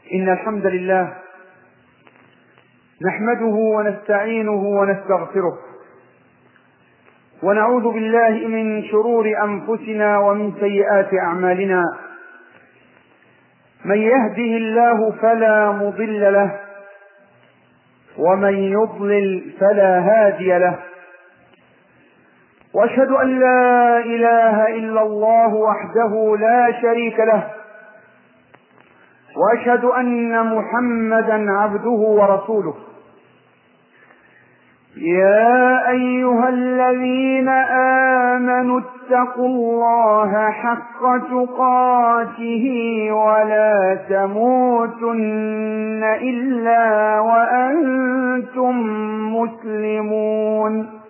إن الحمد لله نحمده ونستعينه ونستغفره، ونعوذ بالله من شرور أنفسنا ومن سيئات أعمالنا. من يهده الله فلا مضل له، ومن يضلل فلا هادي له. وأشهد أن لا إله إلا الله وحده لا شريك له، وأشهد أن محمدا عبده ورسوله. يا أيها الذين آمنوا اتقوا الله حق تقاته ولا تموتن إلا وأنتم مسلمون.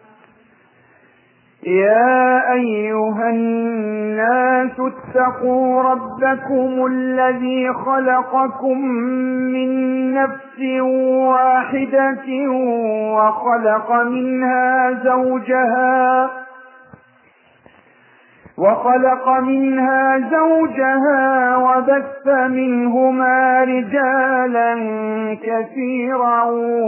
يا أيها الناس اتقوا ربكم الذي خلقكم من نفس واحدة وخلق منها زوجها وبث منهما رجالا كثيرا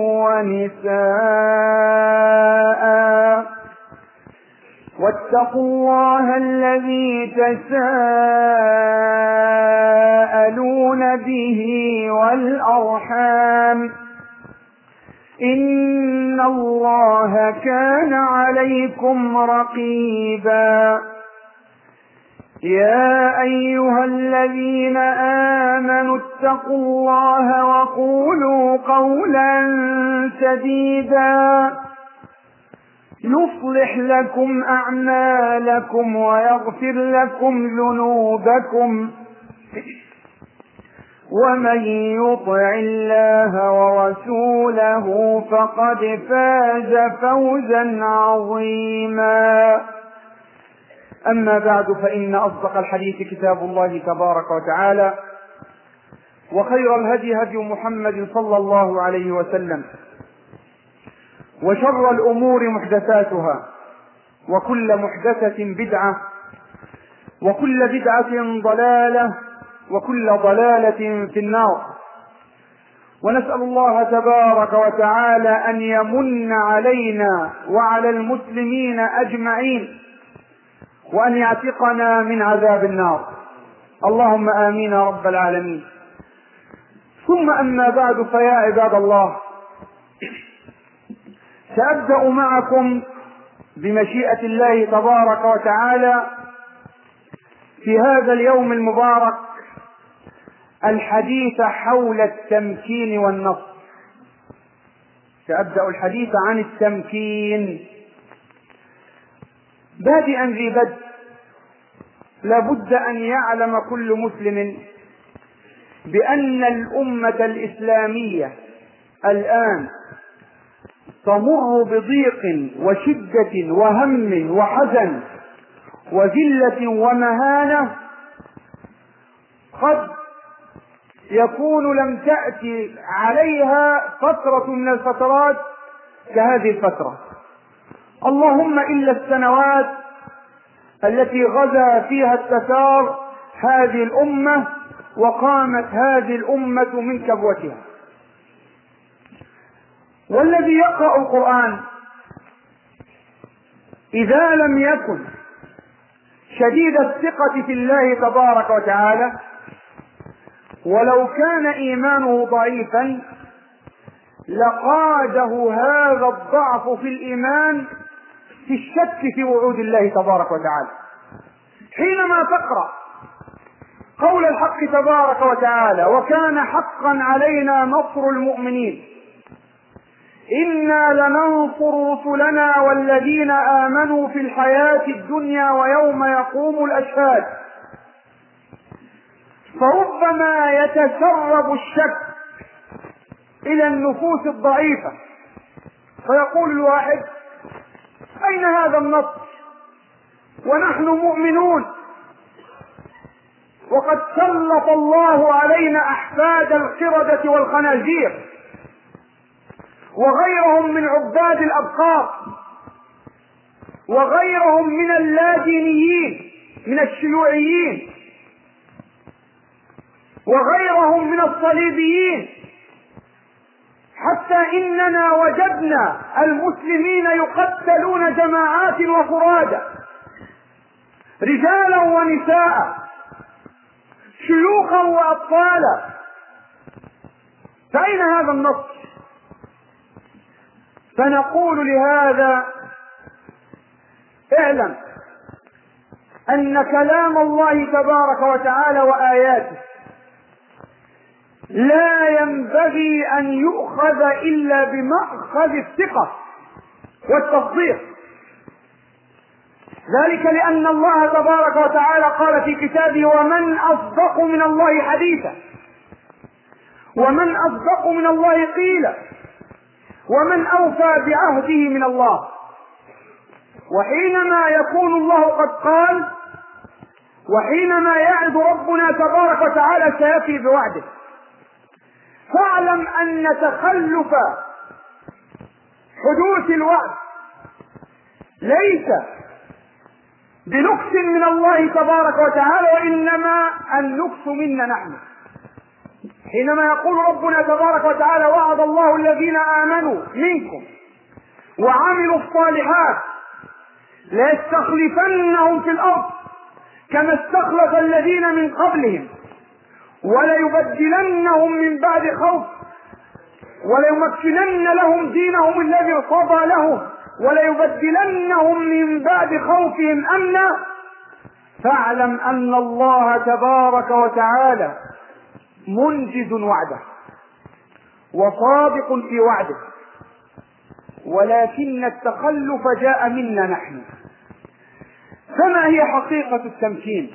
ونساء. واتقوا الله الذي تساءلون به والأرحام، إن الله كان عليكم رقيبا. يا أيها الذين آمنوا اتقوا الله وقولوا قولا سديدا يصلح لكم أعمالكم ويغفر لكم ذنوبكم، ومن يطع الله ورسوله فقد فاز فوزا عظيما. أما بعد، فإن أصدق الحديث كتاب الله تبارك وتعالى، وخير الهدي هدي محمد صلى الله عليه وسلم، وشر الأمور محدثاتها، وكل محدثة بدعة، وكل بدعة ضلالة، وكل ضلالة في النار. ونسأل الله تبارك وتعالى أن يمن علينا وعلى المسلمين أجمعين، وأن يعتقنا من عذاب النار، اللهم آمين رب العالمين. ثم أما بعد، فيا عباد الله، سأبدأ معكم بمشيئة الله تبارك وتعالى في هذا اليوم المبارك الحديث حول التمكين والنصر. سأبدأ الحديث عن التمكين. بادئا ذي بدء، لابد أن يعلم كل مسلم بأن الأمة الإسلامية الآن تمر بضيق وشدة وهم وحزن وذلة ومهانة، قد يكون لم تأتي عليها فترة من الفترات كهذه الفترة، اللهم إلا السنوات التي غزا فيها التتار هذه الأمة وقامت هذه الأمة من كبوتها. والذي يقرأ القرآن إذا لم يكن شديد الثقة في الله تبارك وتعالى، ولو كان إيمانه ضعيفا، لقاده هذا الضعف في الإيمان في الشك في وعود الله تبارك وتعالى. حينما تقرأ قول الحق تبارك وتعالى: وكان حقا علينا نصر المؤمنين، إنا لننصر رسلنا والذين آمنوا في الحياة الدنيا ويوم يقوم الأشهاد، فربما يتسرب الشك إلى النفوس الضعيفة، فيقول الواحد: أين هذا النصر ونحن مؤمنون، وقد سلط الله علينا أحفاد القردة والخنازير وغيرهم من عباد الأبقار وغيرهم من اللادينيين من الشيوعيين، وغيرهم من الصليبيين، حتى إننا وجدنا المسلمين يقتلون جماعات وفرادى، رجالا ونساء، شيوخا وأطفالا. فأين هذا النص؟ فنقول لهذا: اعلم أن كلام الله تبارك وتعالى وآياته لا ينبغي أن يؤخذ إلا بمأخذ الثقة والتصديق، ذلك لأن الله تبارك وتعالى قال في كتابه: ومن أصدق من الله حديثا، ومن أصدق من الله قيلا، ومن أوفى بعهده من الله. وحينما يكون الله قد قال، وحينما يعد ربنا تبارك وتعالى سيفي بوعده، فاعلم أن تخلف حدوث الوعد ليس بنقص من الله تبارك وتعالى، وإنما النقص منا نحن. حينما يقول ربنا تبارك وتعالى: وعد الله الذين آمنوا منكم وعملوا الصالحات ليستخلفنهم في الأرض كما استخلف الذين من قبلهم وليبدلنهم من بعد خوف وليمكنن لهم دينهم الذي ارتضى لهم وليبدلنهم من بعد خوفهم أمنا. فاعلم أن الله تبارك وتعالى منجز وعده وصادق في وعده، ولكن التخلف جاء منا نحن. فما هي حقيقة التمكين؟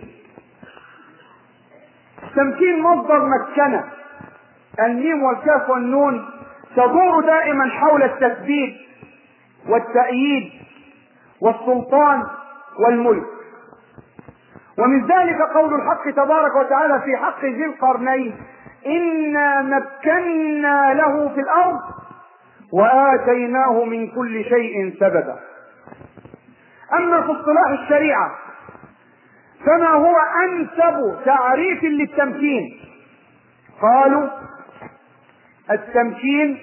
التمكين مصدر مكنة، الميم والكاف والنون تدور دائما حول التثبيت والتأييد والسلطان والملك. ومن ذلك قول الحق تبارك وتعالى في حق ذي القرنين: إنا مكنا له في الأرض وآتيناه من كل شيء سببا. أما في اصطلاح الشريعة فما هو أنسب تعريف للتمكين؟ قالوا: التمكين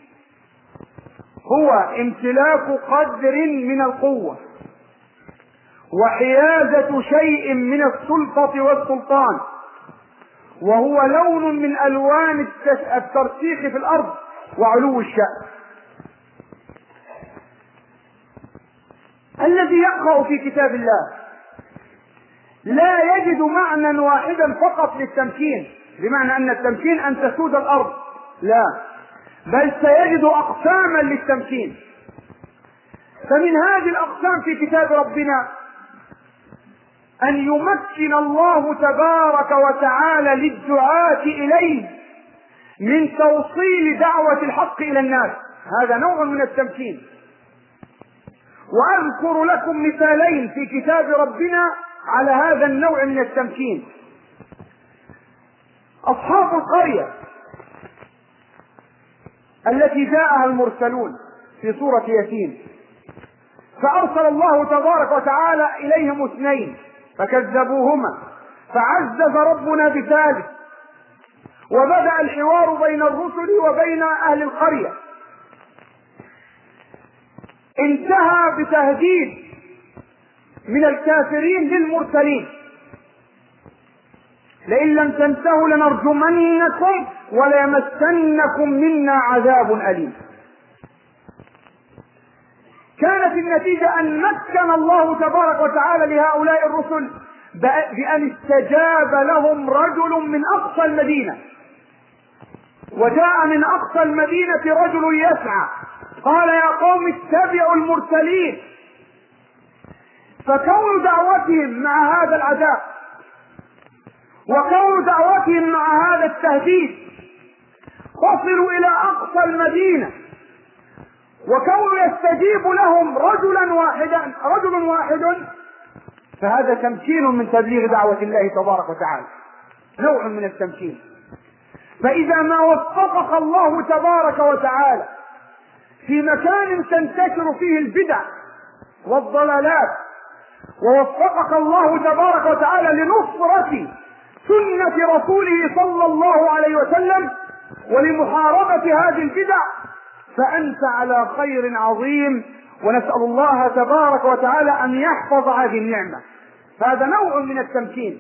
هو امتلاك قدر من القوة وحيازة شيء من السلطة والسلطان، وهو لون من ألوان الترسيخ في الأرض وعلو الشأن. الذي يقرأ في كتاب الله لا يجد معنى واحدا فقط للتمكين، بمعنى أن التمكين أن تسود الأرض، لا، بل سيجد أقساما للتمكين. فمن هذه الأقسام في كتاب ربنا أن يمكن الله تبارك وتعالى للدعاة إليه من توصيل دعوة الحق إلى الناس، هذا نوع من التمكين. وأذكر لكم مثالين في كتاب ربنا على هذا النوع من التمكين. أصحاب القرية التي جاءها المرسلون في سورة ياسين، فأرسل الله تبارك وتعالى إليهم اثنين فكذبوهما، فعزز ربنا بثالث، وبدأ الحوار بين الرسل وبين أهل القرية. انتهى بتهديد من الكافرين للمرسلين: لئن لم تنتهوا لنرجمنكم وليمسنكم منا عذاب أليم. كانت النتيجة أن مكن الله تبارك وتعالى لهؤلاء الرسل بأن استجاب لهم رجل من أقصى المدينة، وجاء من أقصى المدينة رجل يسعى قال: يا قوم اتبعوا المرسلين. فكون دعوتهم مع هذا العذاب وكون دعوتهم مع هذا التهديد وصلوا إلى أقصى المدينة، وكون يستجيب لهم رجل واحد، فهذا تمكين من تبليغ دعوة الله تبارك وتعالى، نوع من التمكين. فإذا ما وفقك الله تبارك وتعالى في مكان تنتشر فيه البدع والضلالات، ووفقك الله تبارك وتعالى لنصرة سنة رسوله صلى الله عليه وسلم ولمحاربة هذه البدع، فأنت على خير عظيم. ونسأل الله تبارك وتعالى أن يحفظ هذه النعمة. هذا نوع من التمكين.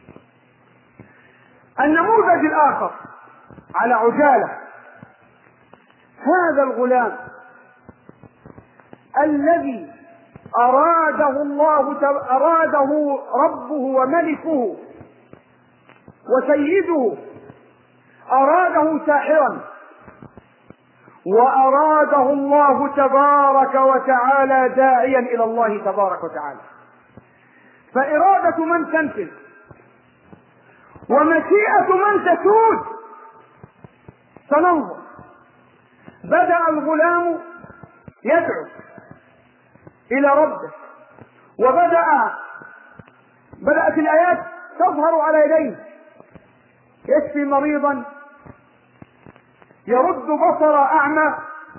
النموذج الآخر على عجالة، هذا الغلام الذي أراده ربه وملكه وسيده، أراده ساحرا، وأراده الله تبارك وتعالى داعيا إلى الله تبارك وتعالى. فإرادة من تنفذ ومشيئة من تسود. سننظر. بدأ الغلام يدعو إلى ربه، بدأت الآيات تظهر على يديه، يشفي مريضا، يرد بصر أعمى،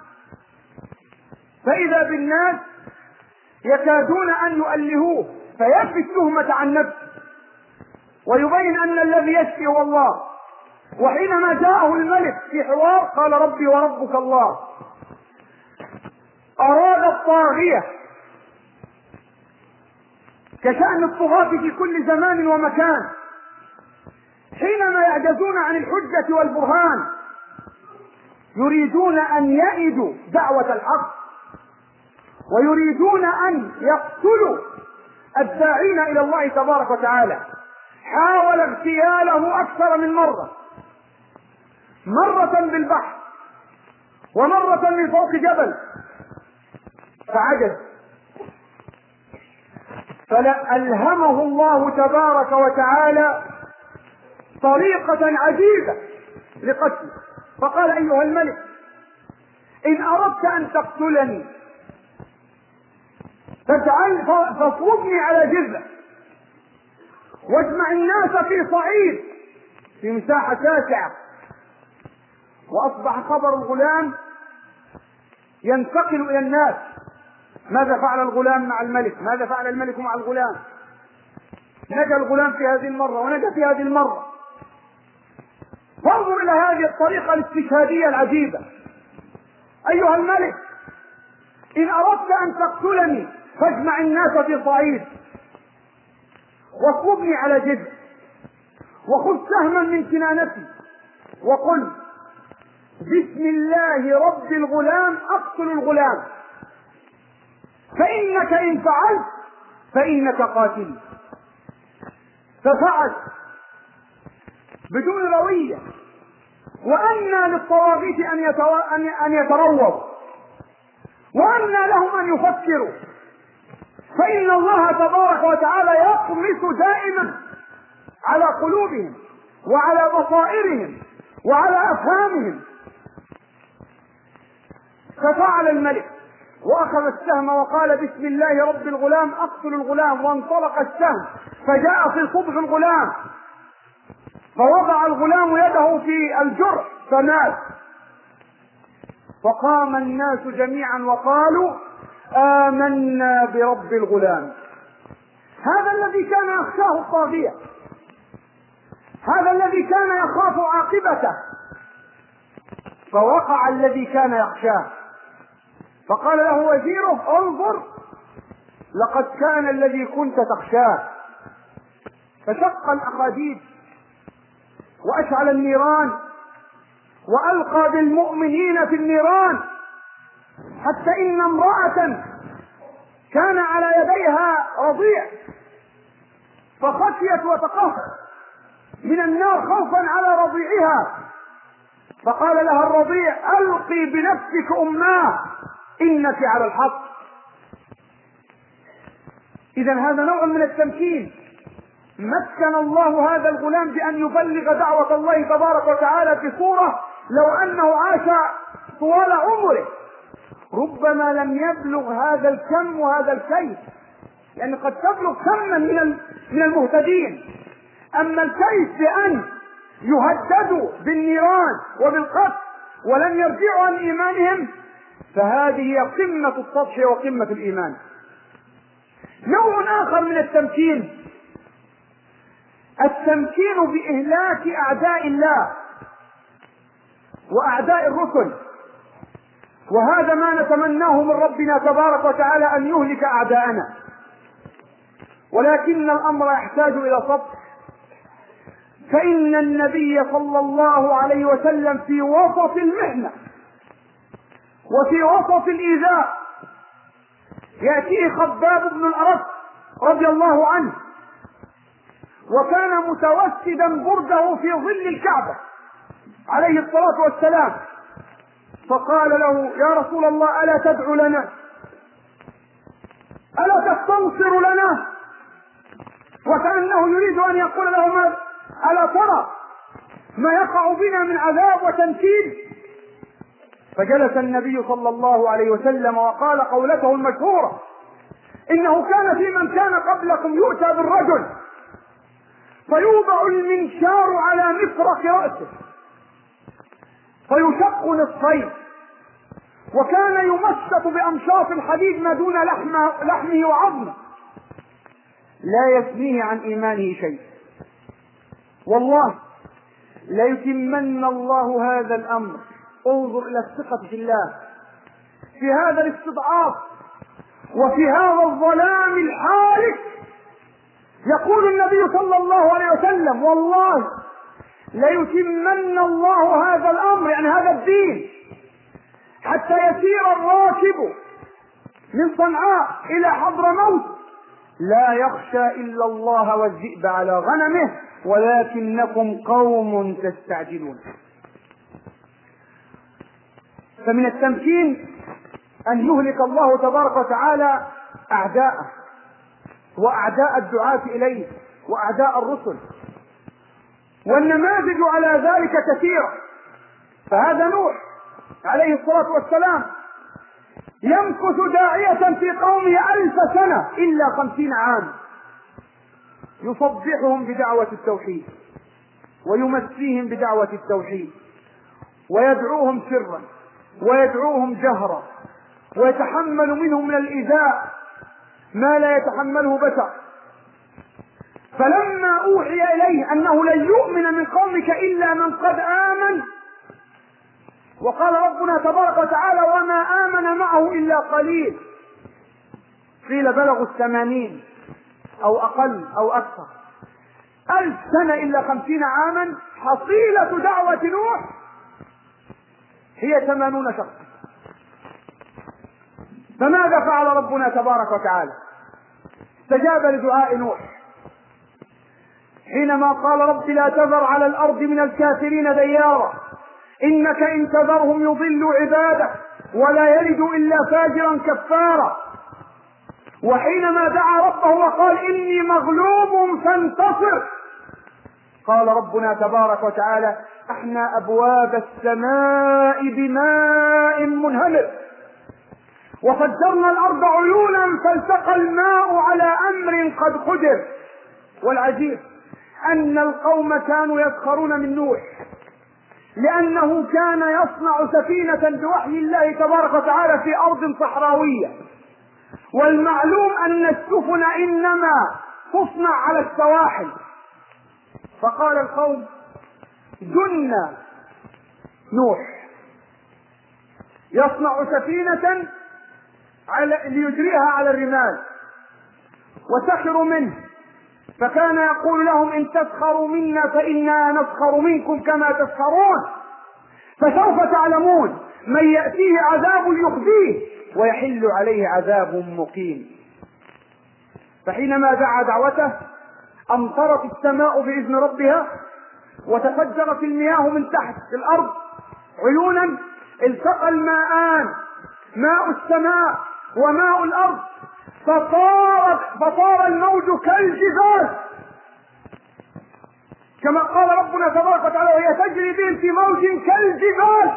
فإذا بالناس يكادون أن يؤلهوه فينفي التهمة عن نفسه ويبين أن الذي يشفي هو الله. وحينما جاءه الملك في حوار قال ربي وربك الله. أراد الطاغية كشأن الطغاة في كل زمان ومكان، حينما يعجزون عن الحجة والبرهان يريدون أن يئدوا دعوة الحق، ويريدون أن يقتلوا الداعين إلى الله تبارك وتعالى. حاول اغتياله أكثر من مرة بالبحر، ومرة من فوق جبل، فعجز. فألهمه الله تبارك وتعالى طريقة عجيبة لقتله، فقال أيها الملك إن أردت أن تقتلني فاصلبني على جذع واجمع الناس في صعيد في مساحة شاسعة. وأصبح خبر الغلام ينتقل إلى الناس. ماذا فعل الغلام مع الملك؟ ماذا فعل الملك مع الغلام؟ نجا الغلام في هذه المرة ونجا في هذه المرة. فانظر إلى هذه الطريقة الاستشهادية العجيبة. أيها الملك إن أردت أن تقتلني فاجمع الناس في صعيد واصلبني على جذع وخذ سهما من كنانتي وقل بسم الله رب الغلام أقتل الغلام، فإنك إن فعلت فإنك قاتل. ففعل بدون روية. وأنى للطواغيت أن يترووا، وأنى لهم أن يفكروا، فإن الله تبارك وتعالى يطمس دائما على قلوبهم وعلى بصائرهم وعلى أفهامهم. ففعل الملك وأخذ السهم وقال بسم الله رب الغلام أقتل الغلام، وانطلق السهم فجاء في صدغ الغلام، فوضع الغلام يده في الجرح فمات. فقام الناس جميعا وقالوا آمنا برب الغلام. هذا الذي كان يخشاه الطاغية، هذا الذي كان يخاف عاقبته، فوقع الذي كان يخشاه. فقال له وزيره انظر لقد كان الذي كنت تخشاه. فشق الأخاديد وأشعل النيران وألقى بالمؤمنين في النيران، حتى إن امرأة كان على يديها رضيع فخشيت وتقهرت من النار خوفا على رضيعها، فقال لها الرضيع ألقي بنفسك أماه إنك على الحق. إذا هذا نوع من التمكين. مكن الله هذا الغلام بأن يبلغ دعوة الله تبارك وتعالى في صورة لو أنه عاش طوال عمره ربما لم يبلغ هذا الكم وهذا الكيف، لأن قد تبلغ كما من المهتدين. أما الكيف بأن يهددوا بالنيران وبالقتل ولن يرجعوا عن إيمانهم، فهذه قمة السطح وقمة الإيمان. نوع آخر من التمكين التمكين بإهلاك أعداء الله وأعداء الرسل، وهذا ما نتمناه من ربنا تبارك وتعالى أن يهلك أعداءنا، ولكن الأمر يحتاج إلى صبر. فإن النبي صلى الله عليه وسلم في وسط المحنة وفي وسط الإيذاء يأتيه خباب بن الأرت رضي الله عنه، وكان متوسدا برده في ظل الكعبة عليه الصلاة والسلام، فقال له: يا رسول الله، ألا تدعو لنا؟ ألا تستنصر لنا؟ وكأنه يريد أن يقول له: ألا ترى ما يقع بنا من عذاب وتنكيل؟ فجلس النبي صلى الله عليه وسلم وقال قولته المشهورة: إنه كان في من كان قبلكم يؤتى بالرجل فيوضع المنشار على مفرق رأسه فيشق نصفين، وكان يمشط بأمشاط الحديد ما دون لحمه وعظمه، لا يثنيه عن إيمانه شيء. والله ليتمن الله هذا الأمر. انظر إلى الثقة في الله في هذا الاستضعاف وفي هذا الظلام الحارق. يقول النبي صلى الله عليه وسلم: والله ليتمن الله هذا الأمر، يعني هذا الدين، حتى يسير الراكب من صنعاء إلى حضرموت لا يخشى إلا الله والذئب على غنمه ولكنكم قوم تستعجلون. فمن التمكين أن يهلك الله تبارك وتعالى أعداءه وأعداء الدعاة إليه وأعداء الرسل، والنماذج على ذلك كثيرة. فهذا نوح عليه الصلاة والسلام يمكث داعية في قومه 1000 سنة إلا 50 عام، يصبحهم بدعوة التوحيد ويمسيهم بدعوة التوحيد ويدعوهم سرا ويدعوهم جهرا، ويتحمل منهم من الإيذاء ما لا يتحمله بشر. فلما أوحي إليه أنه لن يؤمن من قومك إلا من قد آمن، وقال ربنا تبارك وتعالى: وما آمن معه إلا قليل، قيل بلغوا 80 أو أقل أو أكثر، 1000 سنة إلا 50 عاما. حصيلة دعوة نوح هي 80 شخصا. فماذا فعل ربنا تبارك وتعالى؟ استجاب لدعاء نوح حينما قال: رب لا تذر على الأرض من الكافرين ديارا إنك إن تذرهم يضلوا عبادك ولا يلدوا إلا فاجرا كفارا. وحينما دعا ربه وقال: إني مغلوب فانتصر، قال ربنا تبارك وتعالى: احنا أبواب السماء بماء منهمر وفجرنا الأرض عيونا فالتقى الماء على أمر قد قدر. والعجيب أن القوم كانوا يسخرون من نوح لأنه كان يصنع سفينة بوحي الله تبارك وتعالى في أرض صحراوية، والمعلوم أن السفن إنما تصنع على السواحل. فقال القوم: جن نوح يصنع سفينة ليجريها على الرمال، وسخروا منه، فكان يقول لهم: إن تسخروا منا فإنا نسخر منكم كما تسخرون، فسوف تعلمون من يأتيه عذاب يخزيه ويحل عليه عذاب مقيم. فحينما دعا دعوته أمطرت السماء بإذن ربها وتفجرت المياه من تحت في الأرض عيونا، التقى الماءان، ماء السماء وماء الأرض، فطار الموج كالجبال، كما قال ربنا تبارك وتعالى: وهي تجري بهم في موج كالجبال.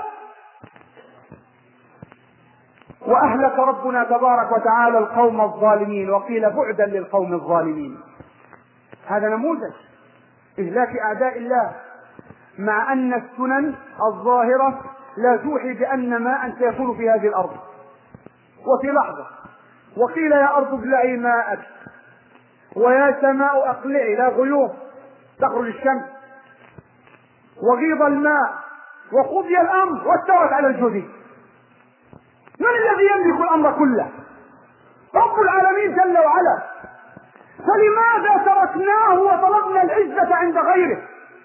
وأهلك ربنا تبارك وتعالى القوم الظالمين، وقيل بعدا للقوم الظالمين. هذا نموذج إهلاك أعداء الله، مع أن السنن الظاهرة لا توحي بأن ماء سيكون في هذه الأرض وفي لحظة. وقيل: يا أرض ابلعي ماءك ويا سماء أقلعي، لا غيوم، تخرج الشمس وغيض الماء وقضي الأمر واستوت على الجودي. من الذي يملك الأمر كله؟ رب العالمين جل وعلا. فلماذا تركناه وطلبنا العزة عند غيره؟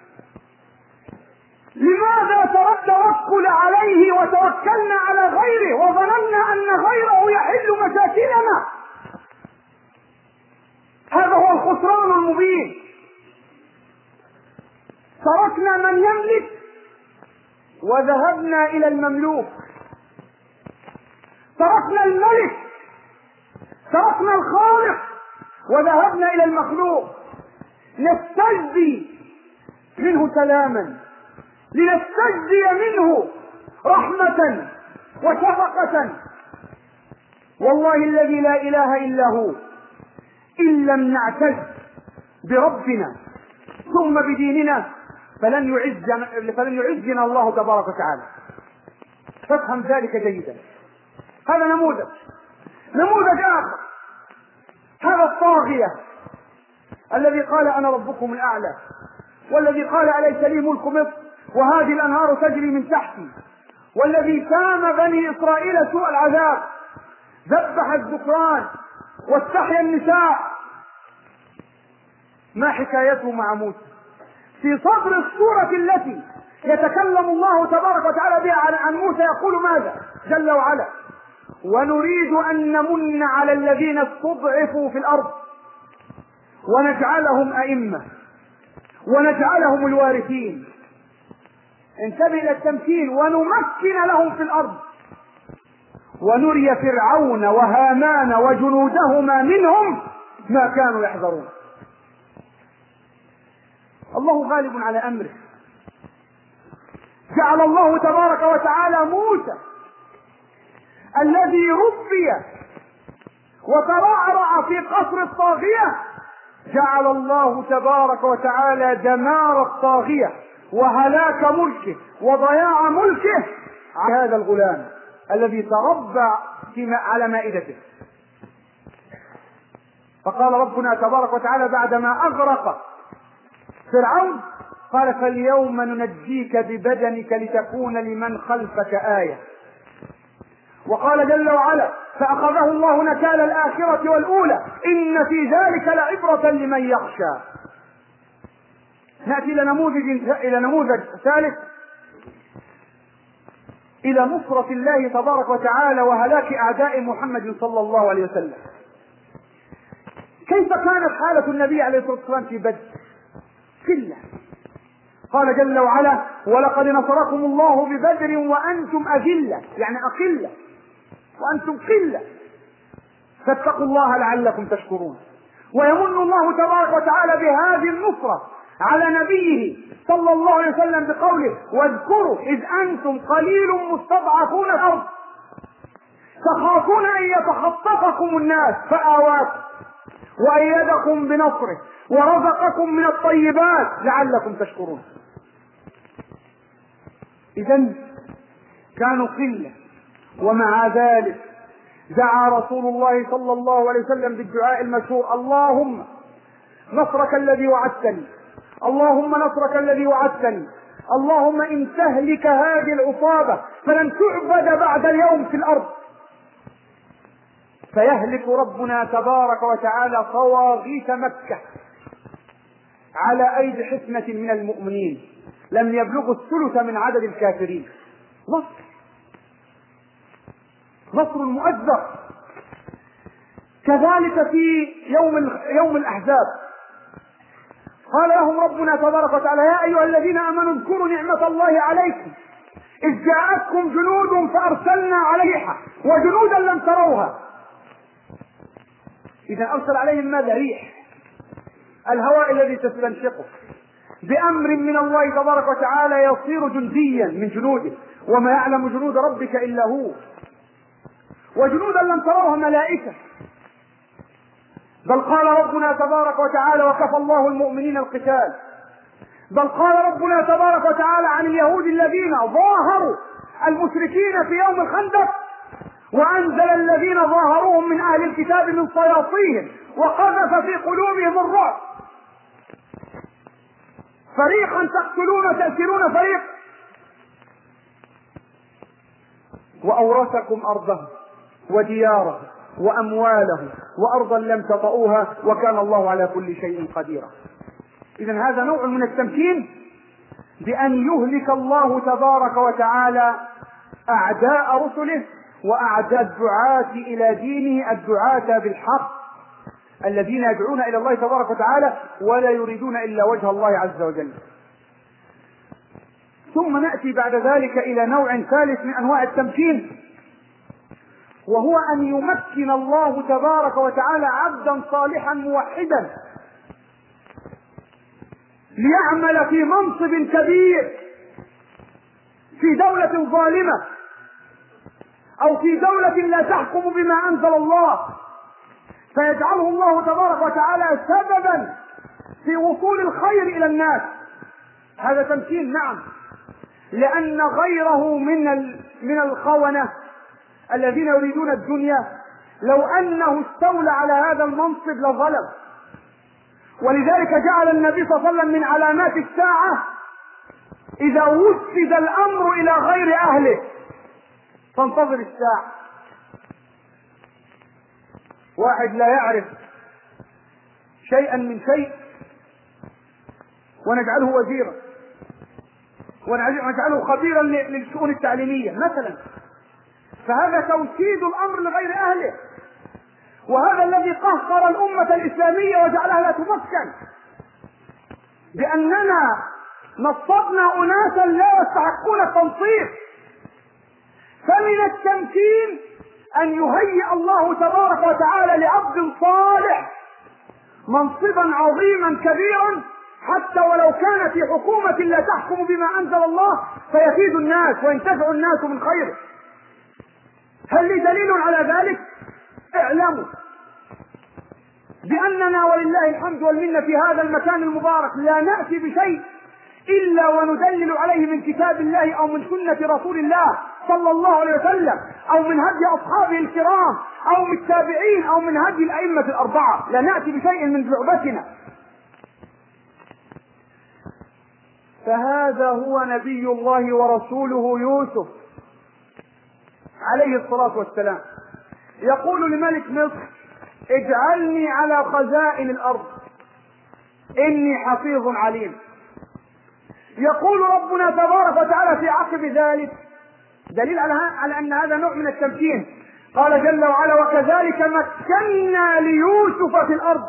لماذا التوكل عليه وتوكلنا على غيره وظننا أن غيره يحل مشاكلنا؟ هذا هو الخسران المبين. تركنا من يملك وذهبنا إلى المملوك. تركنا الملك، تركنا الخالق وذهبنا إلى المخلوق. نستجزي منه سلاما، لنستجزي منه رحمة وشفقة. والله الذي لا إله إلا هو، إن لم نعتز بربنا ثم بديننا فلن يعزنا الله تبارك وتعالى. فافهم ذلك جيدا. هذا نموذج آخر. هذا الطاغية الذي قال أنا ربكم الأعلى، والذي قال أليس لي ملك مصر وهذه الأنهار تجري من تحتي، والذي سام بني إسرائيل سوء العذاب، ذبح الذكران واستحيا النساء. ما حكايته مع موسى؟ في صدر السورة التي يتكلم الله تبارك وتعالى بها عن موسى يقول ماذا جل وعلا؟ ونريد أن نمن على الذين استضعفوا في الأرض ونجعلهم أئمة ونجعلهم الوارثين. انتبه إلى التمثيل. ونمكن لهم في الأرض ونري فرعون وهامان وجنودهما منهم ما كانوا يحذرون. الله غالب على أمره. جعل الله تبارك وتعالى موسى الذي ربي وترعرع في قصر الطاغية، جعل الله تبارك وتعالى دمار الطاغية وهلاك ملكه وضياع ملكه على هذا الغلام الذي تربى على مائدته. فقال ربنا تبارك وتعالى بعدما أغرق فرعون قال فاليوم ننجيك ببدنك لتكون لمن خلفك آية. وقال جل وعلا فأخذه الله نكال الآخرة والأولى إن في ذلك لعبرة لمن يخشى. نأتي إلى نموذج ثالث، إلى نصرة الله تبارك وتعالى وهلاك أعداء محمد صلى الله عليه وسلم. كيف كانت حالة النبي عليه الصلاة والسلام في بدر؟ قلة. قال جل وعلا ولقد نصركم الله ببدر وأنتم أذلة، يعني أقلة وأنتم قلة، فاتقوا الله لعلكم تشكرون. ويمن الله تبارك وتعالى بهذه النصرة على نبيه صلى الله عليه وسلم بقوله واذكروا إذ أنتم قليل مستضعفون في الأرض تخافون أن يتخطفكم الناس فآواكم وأيدكم بنصره ورزقكم من الطيبات لعلكم تشكرون. إذن كانوا قلة، ومع ذلك دعا رسول الله صلى الله عليه وسلم بالدعاء المشهور اللهم نصرك الذي وعدتني، اللهم نصرك الذي وعدتني، اللهم إن تهلك هذه العصابة فلن تعبد بعد اليوم في الأرض. فيهلك ربنا تبارك وتعالى طواغيت مكة على أيدي حسنة من المؤمنين لم يبلغوا الثلث من عدد الكافرين. نصر مؤزر. كذلك في يوم الأحزاب قال لهم ربنا تبارك وتعالى يا أيها الذين آمنوا اذكروا نعمة الله عليكم إذ جاءتكم جنود فأرسلنا عليها وجنودا لم تروها. إذا أرسل عليهم ماذا؟ ريح، الهواء الذي تستنشقه بأمر من الله تبارك وتعالى يصير جنديا من جنوده، وما يعلم جنود ربك إلا هو. وجنودا لم تروها ملائكة، بل قال ربنا تبارك وتعالى وكفى الله المؤمنين القتال. بل قال ربنا تبارك وتعالى عن اليهود الذين ظاهروا المشركين في يوم الخندق وأنزل الذين ظاهروهم من أهل الكتاب من صياصيهم وقذف في قلوبهم الرعب. فريقا تقتلون وتأسرون فريق، وأورثكم أرضه ودياره وأمواله وأرضا لم تطئوها وكان الله على كل شيء قديرا. إذن هذا نوع من التمكين بأن يهلك الله تبارك وتعالى أعداء رسله وأعداء الدعاة إلى دينه، الدعاة بالحق الذين يدعون إلى الله تبارك وتعالى ولا يريدون إلا وجه الله عز وجل. ثم نأتي بعد ذلك إلى نوع ثالث من أنواع التمكين، وهو أن يمكن الله تبارك وتعالى عبدا صالحا موحدا ليعمل في منصب كبير في دولة ظالمة أو في دولة لا تحكم بما أنزل الله، فيجعله الله تبارك وتعالى سببا في وصول الخير إلى الناس. هذا تمكين، نعم، لأن غيره من الخونة الذين يريدون الدنيا لو أنه استولى على هذا المنصب لظلم. ولذلك جعل النبي صلى الله عليه وسلم من علامات الساعة إذا وسد الأمر إلى غير أهله فانتظر الساعة. واحد لا يعرف شيئا من شيء ونجعله وزيرا ونجعله خبيرا للشؤون التعليمية مثلا، فهذا توسيد الأمر لغير أهله، وهذا الذي قهر الأمة الإسلامية وجعلها لا تمكن، بأننا نصبنا أناسا لا يستحقون التنصيب. فمن التمكين أن يهيئ الله تبارك وتعالى لعبد صالح منصبا عظيما كبيرا حتى ولو كان في حكومة لا تحكم بما أنزل الله، فيفيد الناس وينتفع الناس من خيره. هل لي دليل على ذلك؟ اعلموا بأننا ولله الحمد والمنة في هذا المكان المبارك لا نأتي بشيء إلا وندلل عليه من كتاب الله أو من سنة رسول الله صلى الله عليه وسلم أو من هدي أصحابه الكرام أو من التابعين أو من هدي الأئمة الأربعة، لا نأتي بشيء من لعبتنا. فهذا هو نبي الله ورسوله يوسف عليه الصلاة والسلام، يقول لملك مصر: اجعلني على خزائن الأرض إني حفيظ عليم. يقول ربنا تبارك وتعالى في عقب ذلك دليل على أن هذا نوع من التمكين، قال جل وعلا: وكذلك مكنا ليوسف في الأرض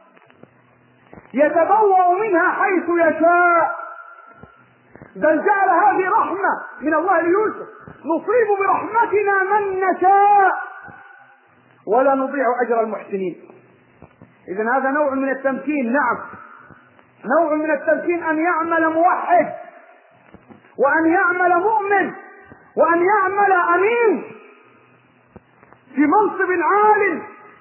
يتبوأ منها حيث يشاء. بل جعل هذه رحمة من الله ليوسف، نصيب برحمتنا من نشاء ولا نضيع أجر المحسنين. إذن هذا نوع من التمكين، نعم، نوع من التمكين أن يعمل موحد وأن يعمل مؤمن وأن يعمل أمين في منصب عال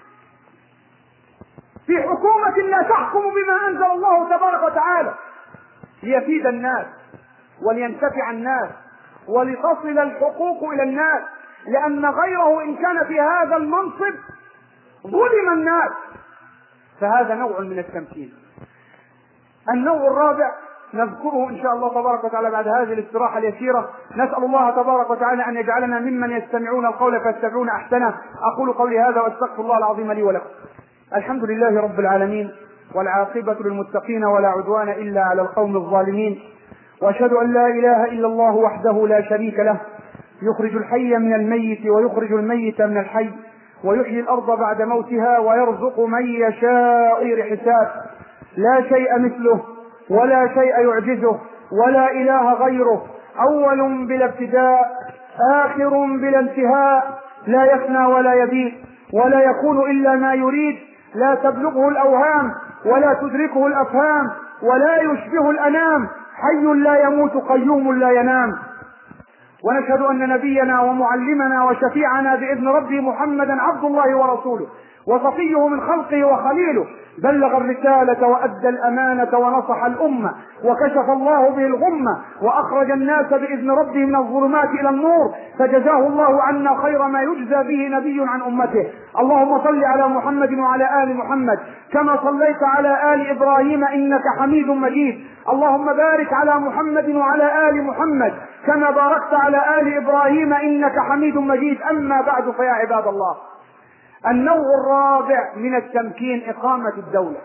في حكومة لا تحكم بما أنزل الله تبارك وتعالى، ليفيد الناس ولينتفع الناس ولتصل الحقوق إلى الناس، لأن غيره إن كان في هذا المنصب ظلم الناس. فهذا نوع من التمكين. النوع الرابع نذكره إن شاء الله تبارك وتعالى بعد هذه الاستراحة اليسيرة. نسأل الله تبارك وتعالى أن يجعلنا ممن يستمعون القول فيتبعون أحسنه. أقول قولي هذا وأستغفر الله العظيم لي ولكم. الحمد لله رب العالمين، والعاقبة للمتقين ولا عدوان إلا على القوم الظالمين، وأشهد أن لا إله إلا الله وحده لا شريك له، يخرج الحي من الميت ويخرج الميت من الحي، ويحيي الأرض بعد موتها، ويرزق من يشاء غير حساب، لا شيء مثله ولا شيء يعجزه ولا إله غيره، أول بلا ابتداء آخر بلا انتهاء، لا يفنى ولا يبيد ولا يكون إلا ما يريد، لا تبلغه الأوهام ولا تدركه الأفهام ولا يشبه الأنام، حي لا يموت قيوم لا ينام. ونشهد أن نبينا ومعلمنا وشفيعنا بإذن ربه محمدا عبد الله ورسوله وصفيه من خلقه وخليله، بلغ الرسالة وأدى الأمانة ونصح الأمة وكشف الله به الغمة وأخرج الناس بإذن ربه من الظلمات إلى النور، فجزاه الله عنا خير ما يجزى به نبي عن أمته. اللهم صل على محمد وعلى آل محمد كما صليت على آل إبراهيم إنك حميد مجيد. اللهم بارك على محمد وعلى آل محمد كما باركت على آل إبراهيم إنك حميد مجيد. أما بعد، فيا عباد الله، النوع الرابع من التمكين إقامة الدولة،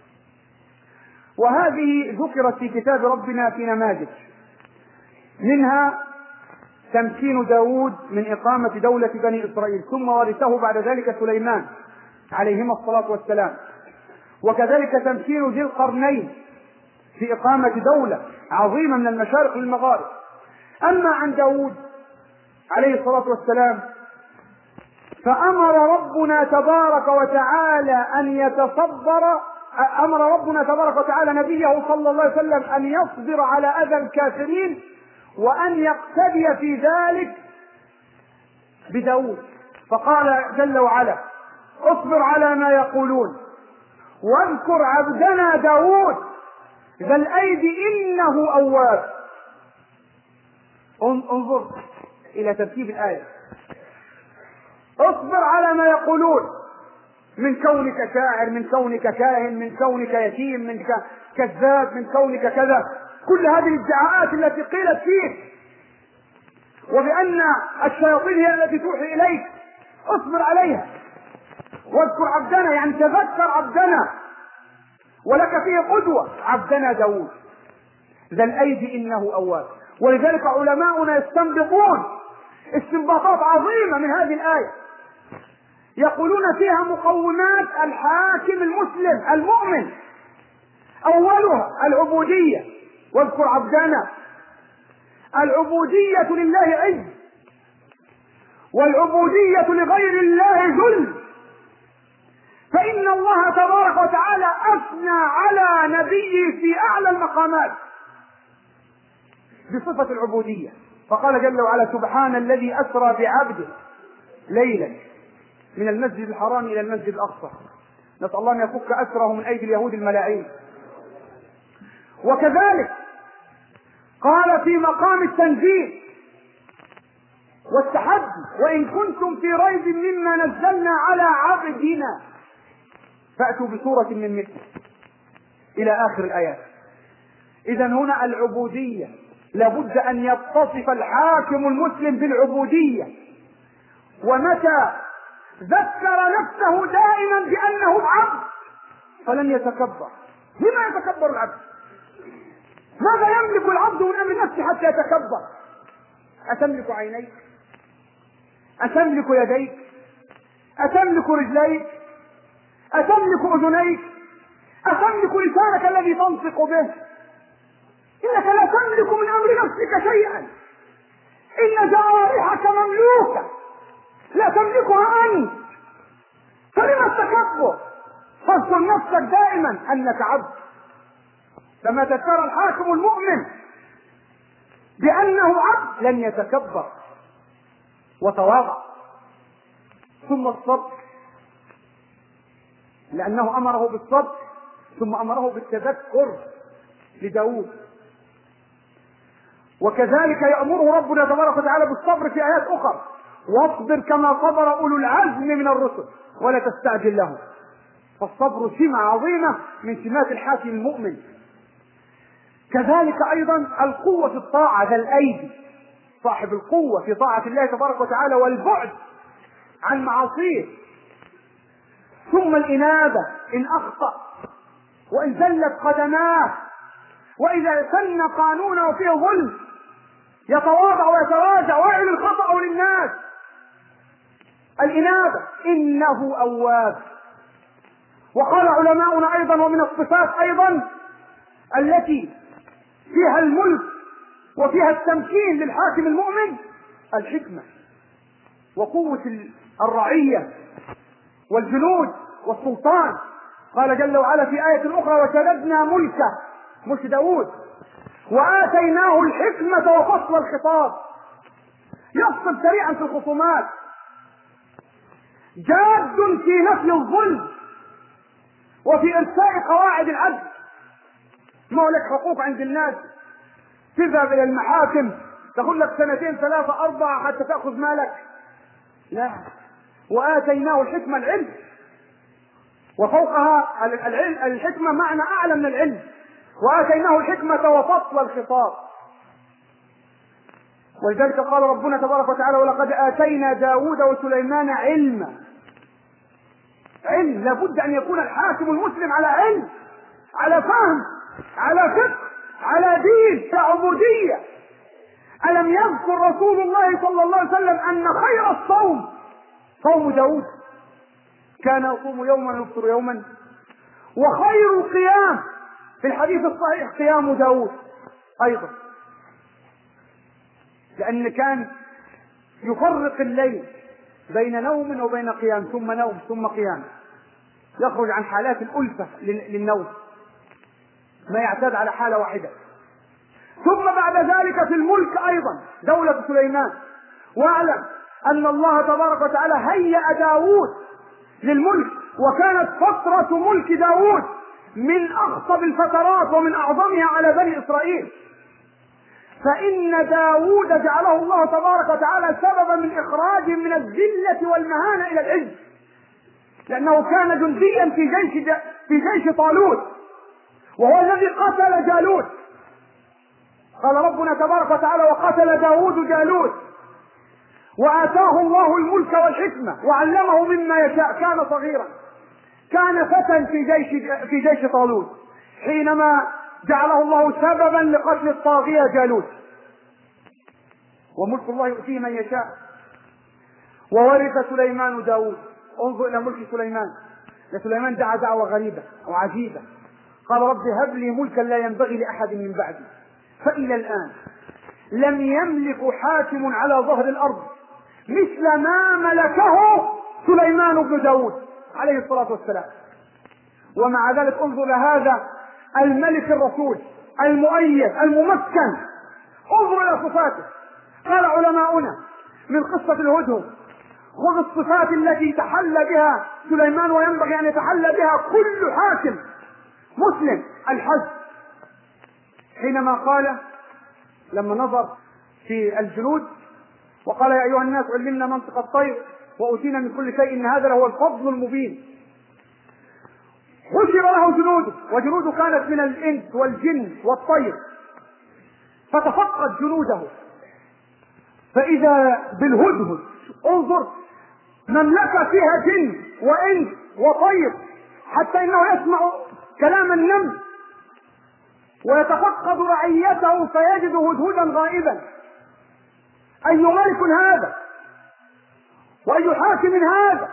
وهذه ذكرت في كتاب ربنا في نماذج، منها تمكين داود من إقامة دولة بني إسرائيل، ثم ورثه بعد ذلك سليمان عليهما الصلاة والسلام، وكذلك تمكين ذي القرنين في إقامة دولة عظيمة من المشارق للمغارب. أما عن داود عليه الصلاة والسلام فأمر ربنا تبارك وتعالى أمر ربنا تبارك وتعالى نبيه صلى الله عليه وسلم أن يصبر على أذى الكافرين، وأن يقتدي في ذلك بداود، فقال جل وعلا: اصبر على ما يقولون واذكر عبدنا داود ذا الأيدي إنه أواب. انظر إلى ترتيب الآية: اصبر على ما يقولون، من كونك شاعر، من كونك كاهن، من كونك يتيم، من كذاب، من كونك كذا، كل هذه الادعاءات التي قيلت فيك وبأن الشياطين هي التي توحي إليك، اصبر عليها واذكر عبدنا، يعني تذكر عبدنا ولك فيه قدوة، عبدنا داود ذا الأيدي إنه أواب. ولذلك علماؤنا يستنبطون استنباطات عظيمة من هذه الآية، يقولون فيها مقومات الحاكم المسلم المؤمن، أولها العبودية، واذكر عبدنا. العبودية لله عز، والعبودية لغير الله ذل، فإن الله تبارك وتعالى أثنى على نبيه في أعلى المقامات بصفة العبودية، فقال جل وعلا: سبحان الذي أسرى بعبده ليلا من المسجد الحرام إلى المسجد الأقصى. نسأل الله أن يفك أسره من أيدي اليهود الملاعين. وكذلك قال في مقام التنزيل والتحدي: وإن كنتم في ريب مما نزلنا على عبدنا فأتوا بسورة من مثله، إلى آخر الآيات. إذن هنا العبودية لابد أن يتصف الحاكم المسلم بالعبودية، ومتى ذكر نفسه دائما بأنه عبد فلن يتكبر. لما يتكبر العبد؟ ماذا يملك العبد من أمر نفسه حتى يتكبر؟ أتملك عينيك؟ أتملك يديك؟ أتملك رجليك؟ أتملك أذنيك؟ أتملك لسانك الذي تنطق به؟ إنك لا تملك من أمر نفسك شيئا، إن جوارحك مملوكة لا تملكها أنت، فلما التكبر؟ فاذكر نفسك دائما أنك عبد. لما تذكر الحاكم المؤمن بأنه عبد لن يتكبر وتواضع. ثم الصبر، لأنه أمره بالصبر ثم أمره بالتذكر لداود. وكذلك يأمره ربنا تبارك وتعالى بالصبر في آيات أخرى: واصبر كما صبر أولو العزم من الرسل ولا تستعجل لهم. فالصبر سمة عظيمة من سمات الحاكم المؤمن. كذلك أيضا القوة في الطاعة، ذا الأيدي، صاحب القوة في طاعة الله تبارك وتعالى والبعد عن معاصيه. ثم الإنابة إن أخطأ وإن زلت قدماه، وإذا سن قانونه وفيه ظلم يتواضع ويتراجع ويعلن الخطأ للناس. الإنابة إنه أواب. وقال علماؤنا أيضا ومن الصفات أيضا التي فيها الملك وفيها التمكين للحاكم المؤمن الحكمة وقوة الرعية والجنود والسلطان. قال جل وعلا في آية أخرى: وشددنا ملكه، ملك داود، وآتيناه الحكمة وفصل الخطاب، يفصل سريعا في الخصومات، جاد في نفي الظلم وفي إرساء قواعد العدل. ما لك حقوق عند الناس، تذهب إلى المحاكم تقول لك 2 3 4 حتى تأخذ مالك، لا. وآتيناه الحكمة، العلم، وفوقها الحكمة معنى أعلى من العلم، وآتيناه الحكمة وفصل الخطاب. ولذلك قال ربنا تبارك وتعالى: ولقد آتينا داود وسليمان علما. علم، لابد أن يكون الحاكم المسلم على علم، على فهم، على فقه، على دين، على عبودية. ألم يذكر رسول الله صلى الله عليه وسلم أن خير الصوم صوم داود؟ كان يصوم يوما ويفطر يوما. وخير القيام في الحديث الصحيح قيام داود أيضا، لأن كان يفرق الليل بين نوم وبين قيام، ثم نوم ثم قيام، يخرج عن حالات الألفة للنوم، ما يعتاد على حالة واحدة. ثم بعد ذلك في الملك أيضا دولة سليمان. واعلم أن الله تبارك وتعالى هيأ داود للملك، وكانت فترة ملك داود من أخطب الفترات ومن أعظمها على بني إسرائيل. فإن داود جعله الله تبارك وتعالى سببا من إخراج من الذلة والمهانة إلى العز، لأنه كان جنديا في جيش طالوت، وهو الذي قتل جالوت. قال ربنا تبارك وتعالى: وقتل داود جالوت وآتاه الله الملك والحكمة وعلمه مما يشاء. كان صغيرا، كان فتى في جيش طالوت، حينما جعله الله سببا لقتل الطاغية جالوت. وملك الله يؤتيه من يشاء. وورث سليمان داود. انظر إلى ملك سليمان. سليمان دعا دعوة غريبة وعجيبة، قال: رب هب لي ملكا لا ينبغي لأحد من بعدي. فإلى الآن لم يملك حاكم على ظهر الأرض مثل ما ملكه سليمان بن داود عليه الصلاة والسلام. ومع ذلك انظر هذا الملك الرسول المؤيد الممكن، انظر إلى صفاته. قال علماؤنا من قصة الهدهد: خذ الصفات التي تحلى بها سليمان وينبغي أن يتحلى بها كل حاكم مسلم. الحج، حينما قال لما نظر في الجنود وقال: يا أيها الناس علمنا منطق الطير وأوتينا من كل شيء إن هذا لهو الفضل المبين. حشر له جنوده، وجنوده كانت من الإنس والجن والطير، فتفقد جنوده فإذا بالهدهد. انظر، مملكة فيها جن وإنس وطير، حتى إنه يسمع كلام النمل ويتفقد رعيته فيجد هدهدا غائبا. أي ملك هذا وأي حاكم هذا؟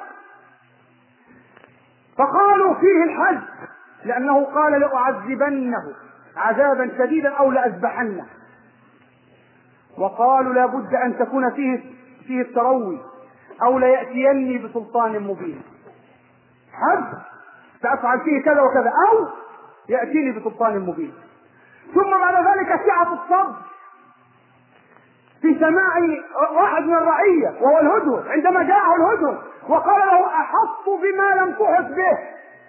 فقالوا فيه الحج، لأنه قال: لأعذبنه عذابا شديدا أو لأذبحنه. وقالوا: لا بد أن تكون فيه التروي أو ليأتيني بسلطان مبين. حج سأفعل فيه كذا وكذا أو يأتيني بسلطان مبين. ثم بعد ذلك سعة الصبر في سماع واحد من الرعية وهو الهدهد، عندما جاءه الهدهد وقال له: أحط بما لم تحط به.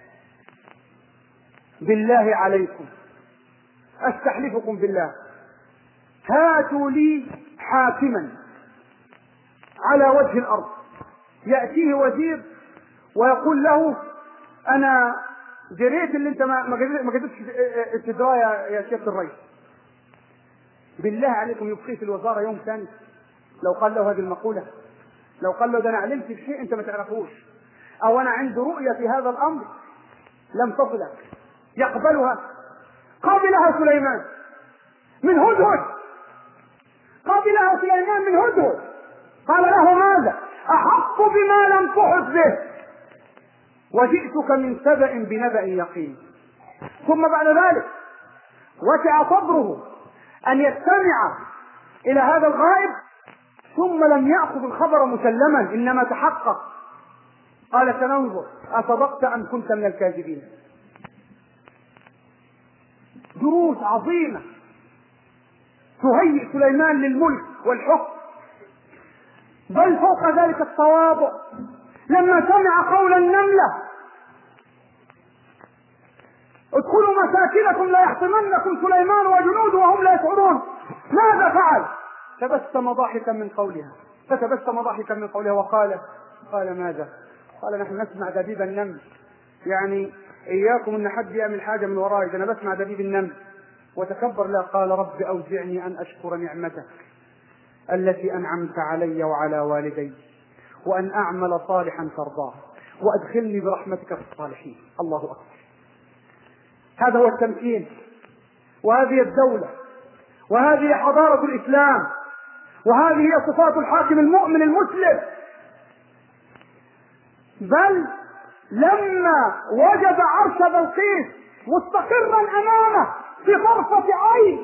بالله عليكم أستحلفكم بالله، هاتوا لي حاكما على وجه الأرض يأتيه وزير ويقول له: أنا جريت اللي انت ما قدرتش استدراء يا شيخ الرئيس. بالله عليكم يبقيه في الوزارة يوم ثاني لو قال له هذه المقولة؟ لو قال له: ده أنا علمت بشيء أنت ما تعرفوش، أو أنا عندي رؤية في هذا الأمر لم تصلك، يقبلها؟ قابلها سليمان من هدهد، قابلها سليمان من هدهد. قال له: ماذا؟ أحط بما لم تحط به وجئتك من سبأ بنبأ يقين. ثم بعد ذلك وسع صبره أن يستمع إلى هذا الغائب، ثم لم يأخذ الخبر مسلما، إنما تحقق. قال: سننظر أصدقت أم كنت من الكاذبين. دروس عظيمة تهيئ سليمان للملك والحكم. بل فوق ذلك التواضع، لما سمع قول النملة: ادخلوا مساكنكم لا يحطمنكم سليمان وجنوده وهم لا يشعرون، ماذا فعل؟ تبسم ضاحكا من قولها، فتبسم ضاحكا من قولها وقال: ماذا؟ قال: نحن نسمع دبيب النمل يعني إياكم إن حد يعمل حاجة من وراي، ده أنا بسمع دبيب النمل وتكبر. لا، قال رب أوزعني أن أشكر نعمتك التي أنعمت علي وعلى والدي وأن أعمل صالحا ترضاه وأدخلني برحمتك في الصالحين. الله أكبر. هذا هو التمكين، وهذه الدولة، وهذه حضارة الإسلام، وهذه هي صفات الحاكم المؤمن المسلم. بل لما وجد عرش بلقيس مستقرا أمامه في طرفة عين،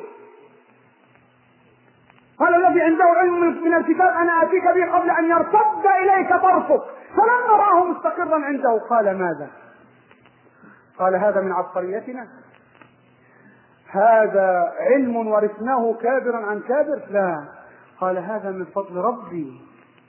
قال الذي عنده علم من الكتاب أنا آتيك به قبل أن يرتد إليك طرفك. فلما رآه مستقرا عنده قال ماذا؟ قال هذا من عبقريتنا، هذا علم ورثناه كابرا عن كابر. لا، قال هذا من فضل ربي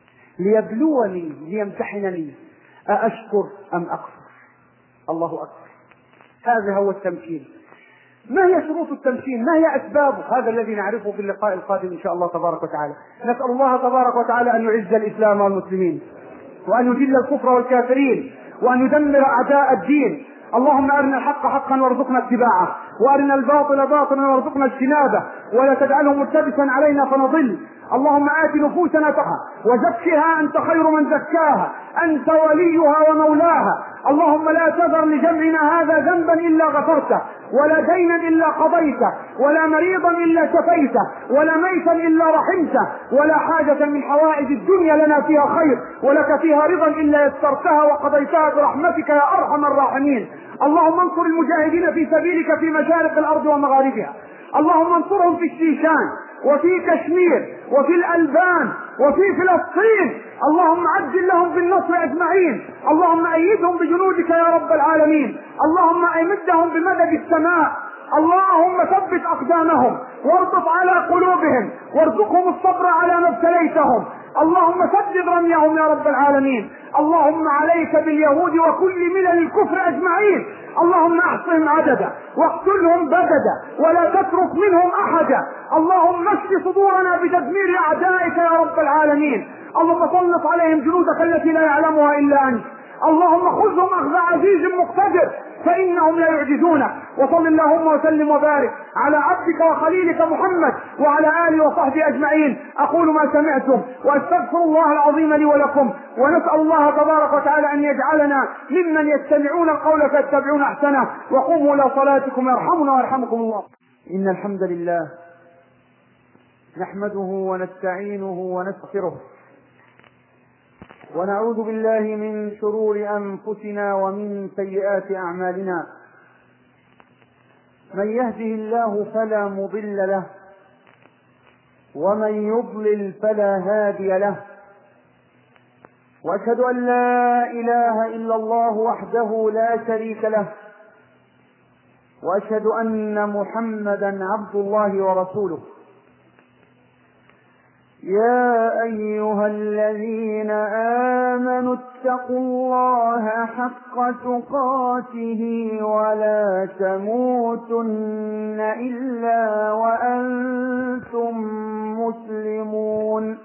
ليبلوني ليمتحنني أأشكر أم أكفر. الله أكبر. هذا هو التمكين. ما هي شروط التمكين؟ ما هي أسبابه؟ هذا الذي نعرفه في اللقاء القادم إن شاء الله تبارك وتعالى. نسأل الله تبارك وتعالى أن يعز الإسلام والمسلمين، وأن يذل الكفر والكافرين، وأن يدمر أعداء الدين. اللهم أرنا الحق حقا وارزقنا اتباعه، وأرنا الباطل باطلا وارزقنا اجتنابه، ولا تجعله ملتبسا علينا فنضل. اللهم آت نفوسنا تقواها وزكها أنت خير من زكاها، أنت وليها ومولاها. اللهم لا تذر لجمعنا هذا ذنبا إلا غفرته، ولا دينا إلا قضيته، ولا مريضا إلا شفيته، ولا ميتا إلا رحمته، ولا حاجة من حوائج الدنيا لنا فيها خير ولك فيها رضا إلا يسرتها وقضيتها برحمتك يا أرحم الراحمين. اللهم انصر المجاهدين في سبيلك في مشارق الأرض ومغاربها. اللهم انصرهم في الشيشان وفي كشمير وفي الألبان وفي فلسطين. اللهم عجل لهم بالنصر أجمعين. اللهم أيدهم بجنودك يا رب العالمين. اللهم أمدهم بمدد السماء. اللهم ثبت أقدامهم واربط على قلوبهم وارزقهم الصبر على ما ابتليتهم. اللهم سدد رميهم يا رب العالمين. اللهم عليك باليهود وكل ملل الكفر أجمعين. اللهم احصهم عددا واقتلهم بددا ولا تترك منهم أحدا. اللهم اشف صدورنا بتدمير أعدائك يا رب العالمين. اللهم سلط عليهم جنودك التي لا يعلمها إلا أنت. اللهم خذهم أخذ عزيز مقتدر فإنهم لا يعجزون. وصل اللهم وسلم وبارك على عبدك وخليلك محمد وعلى آله وصحبه أجمعين. أقول ما سمعتم وأستغفر الله العظيم لي ولكم، ونسأل الله تبارك وتعالى أن يجعلنا ممن يستمعون القول فيتبعون أحسنه. وقوموا إلى صلاتكم يرحمنا ويرحمكم الله. إن الحمد لله نحمده ونستعينه ونستغفره، ونعوذ بالله من شرور أنفسنا ومن سيئات أعمالنا. من يهده الله فلا مضل له، ومن يضلل فلا هادي له. وأشهد أن لا إله إلا الله وحده لا شريك له، وأشهد أن محمدا عبد الله ورسوله. يا أيها الذين آمنوا اتقوا الله حق تقاته ولا تموتن إلا وأنتم مسلمون.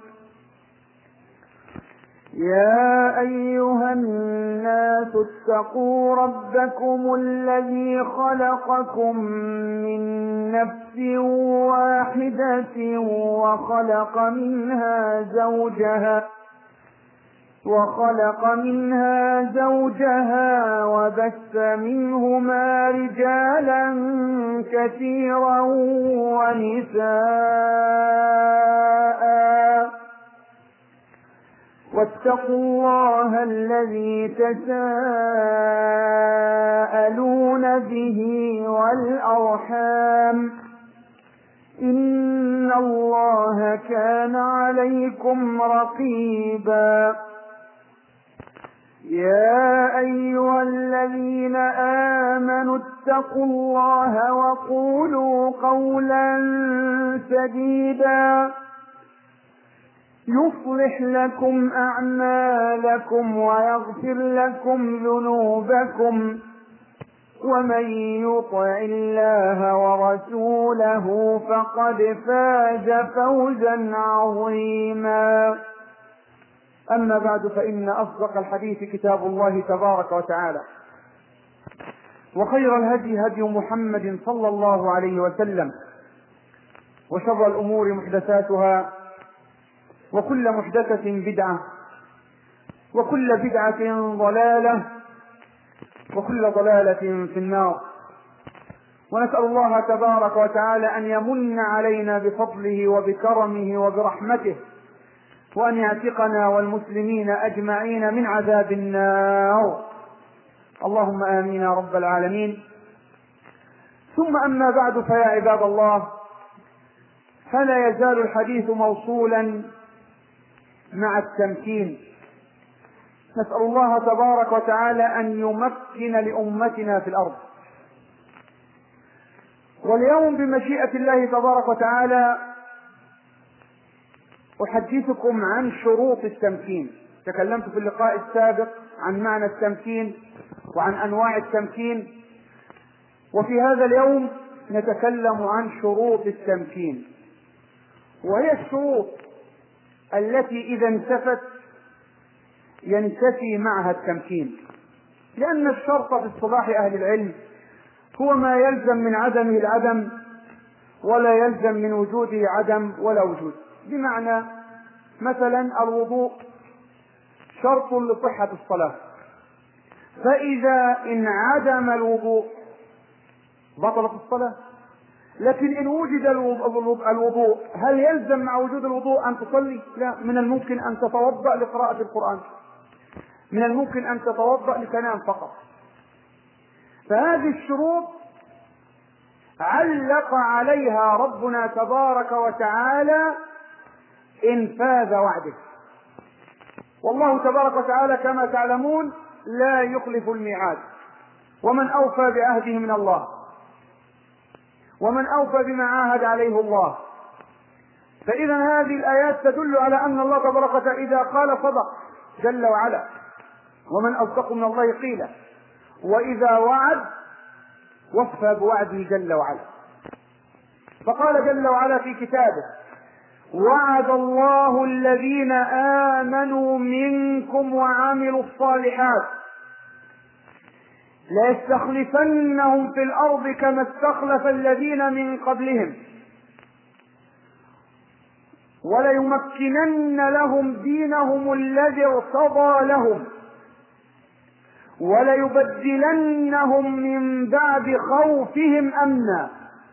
يا أيها الناس اتقوا ربكم الذي خلقكم من نفس واحدة وخلق منها زوجها وبث منهما رجالا كثيرا ونساء. واتقوا الله الذي تساءلون به والأرحام، إن الله كان عليكم رقيبا. يا أيها الذين آمنوا اتقوا الله وقولوا قولا سديدا يصلح لكم أعمالكم ويغفر لكم ذنوبكم، ومن يطع الله ورسوله فقد فاز فوزا عظيما. أما بعد، فإن أصدق الحديث كتاب الله تبارك وتعالى، وخير الهدي هدي محمد صلى الله عليه وسلم، وشر الأمور محدثاتها، وكل محدثة بدعة، وكل بدعة ضلالة، وكل ضلالة في النار. ونسأل الله تبارك وتعالى أن يمن علينا بفضله وبكرمه وبرحمته، وأن يعتقنا والمسلمين أجمعين من عذاب النار، اللهم آمين يا رب العالمين. ثم أما بعد، فيا عباد الله، فلا يزال الحديث موصولا مع التمكين. نسأل الله تبارك وتعالى أن يمكن لأمتنا في الأرض. واليوم بمشيئة الله تبارك وتعالى أحدثكم عن شروط التمكين. تكلمت في اللقاء السابق عن معنى التمكين وعن أنواع التمكين، وفي هذا اليوم نتكلم عن شروط التمكين، وهي الشروط التي إذا انتفت ينتفي معها التمكين. لأن الشرط في اصطلاح أهل العلم هو ما يلزم من عدمه العدم، ولا يلزم من وجوده عدم ولا وجود. بمعنى مثلا الوضوء شرط لصحة الصلاة، فإذا انعدم الوضوء بطلت الصلاة. لكن إن وجد الوضوء، هل يلزم مع وجود الوضوء أن تصلي؟ لا، من الممكن أن تتوضأ لقراءة القرآن، من الممكن أن تتوضأ لتنام فقط. فهذه الشروط علق عليها ربنا تبارك وتعالى إنفاذ وعده، والله تبارك وتعالى كما تعلمون لا يخلف الميعاد، ومن أوفى بعهده من الله، ومن أوفى بما عاهد عليه الله. فإذا هذه الآيات تدل على أن الله تبارك وتعالى إذا قال صدق جل وعلا، ومن أصدق من الله قيلا، وإذا وعد وفى بوعده جل وعلا. فقال جل وعلا في كتابه: وعد الله الذين آمنوا منكم وعملوا الصالحات ليستخلفنهم في الأرض كما استخلف الذين من قبلهم وليمكنن لهم دينهم الذي ارتضى لهم وليبدلنهم من بعد خوفهم أمنا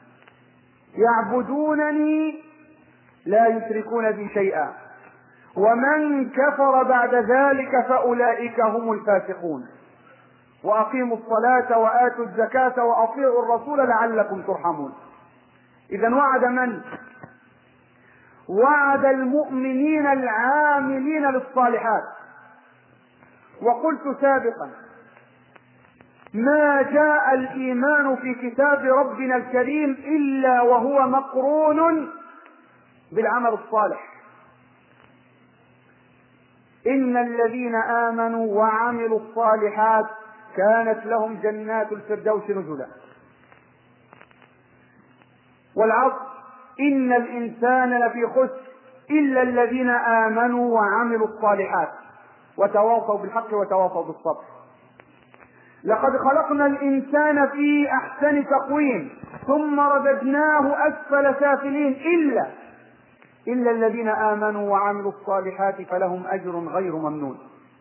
يعبدونني لا يشركون بي شيئا ومن كفر بعد ذلك فأولئك هم الفاسقون وأقيموا الصلاة وآتوا الزكاة وأطيعوا الرسول لعلكم ترحمون. إذن وعد من؟ وعد المؤمنين العاملين للصالحات. وقلت سابقا: ما جاء الإيمان في كتاب ربنا الكريم إلا وهو مقرون بالعمل الصالح. إن الذين آمنوا وعملوا الصالحات كانت لهم جنات الفردوس نزلا. والعصر: إن الإنسان لفي خسر إلا الذين آمنوا وعملوا الصالحات وتواصوا بالحق وتواصوا بالصبر. لقد خلقنا الإنسان في أحسن تقويم ثم رددناه أسفل سافلين إلا الذين آمنوا وعملوا الصالحات فلهم أجر غير ممنون.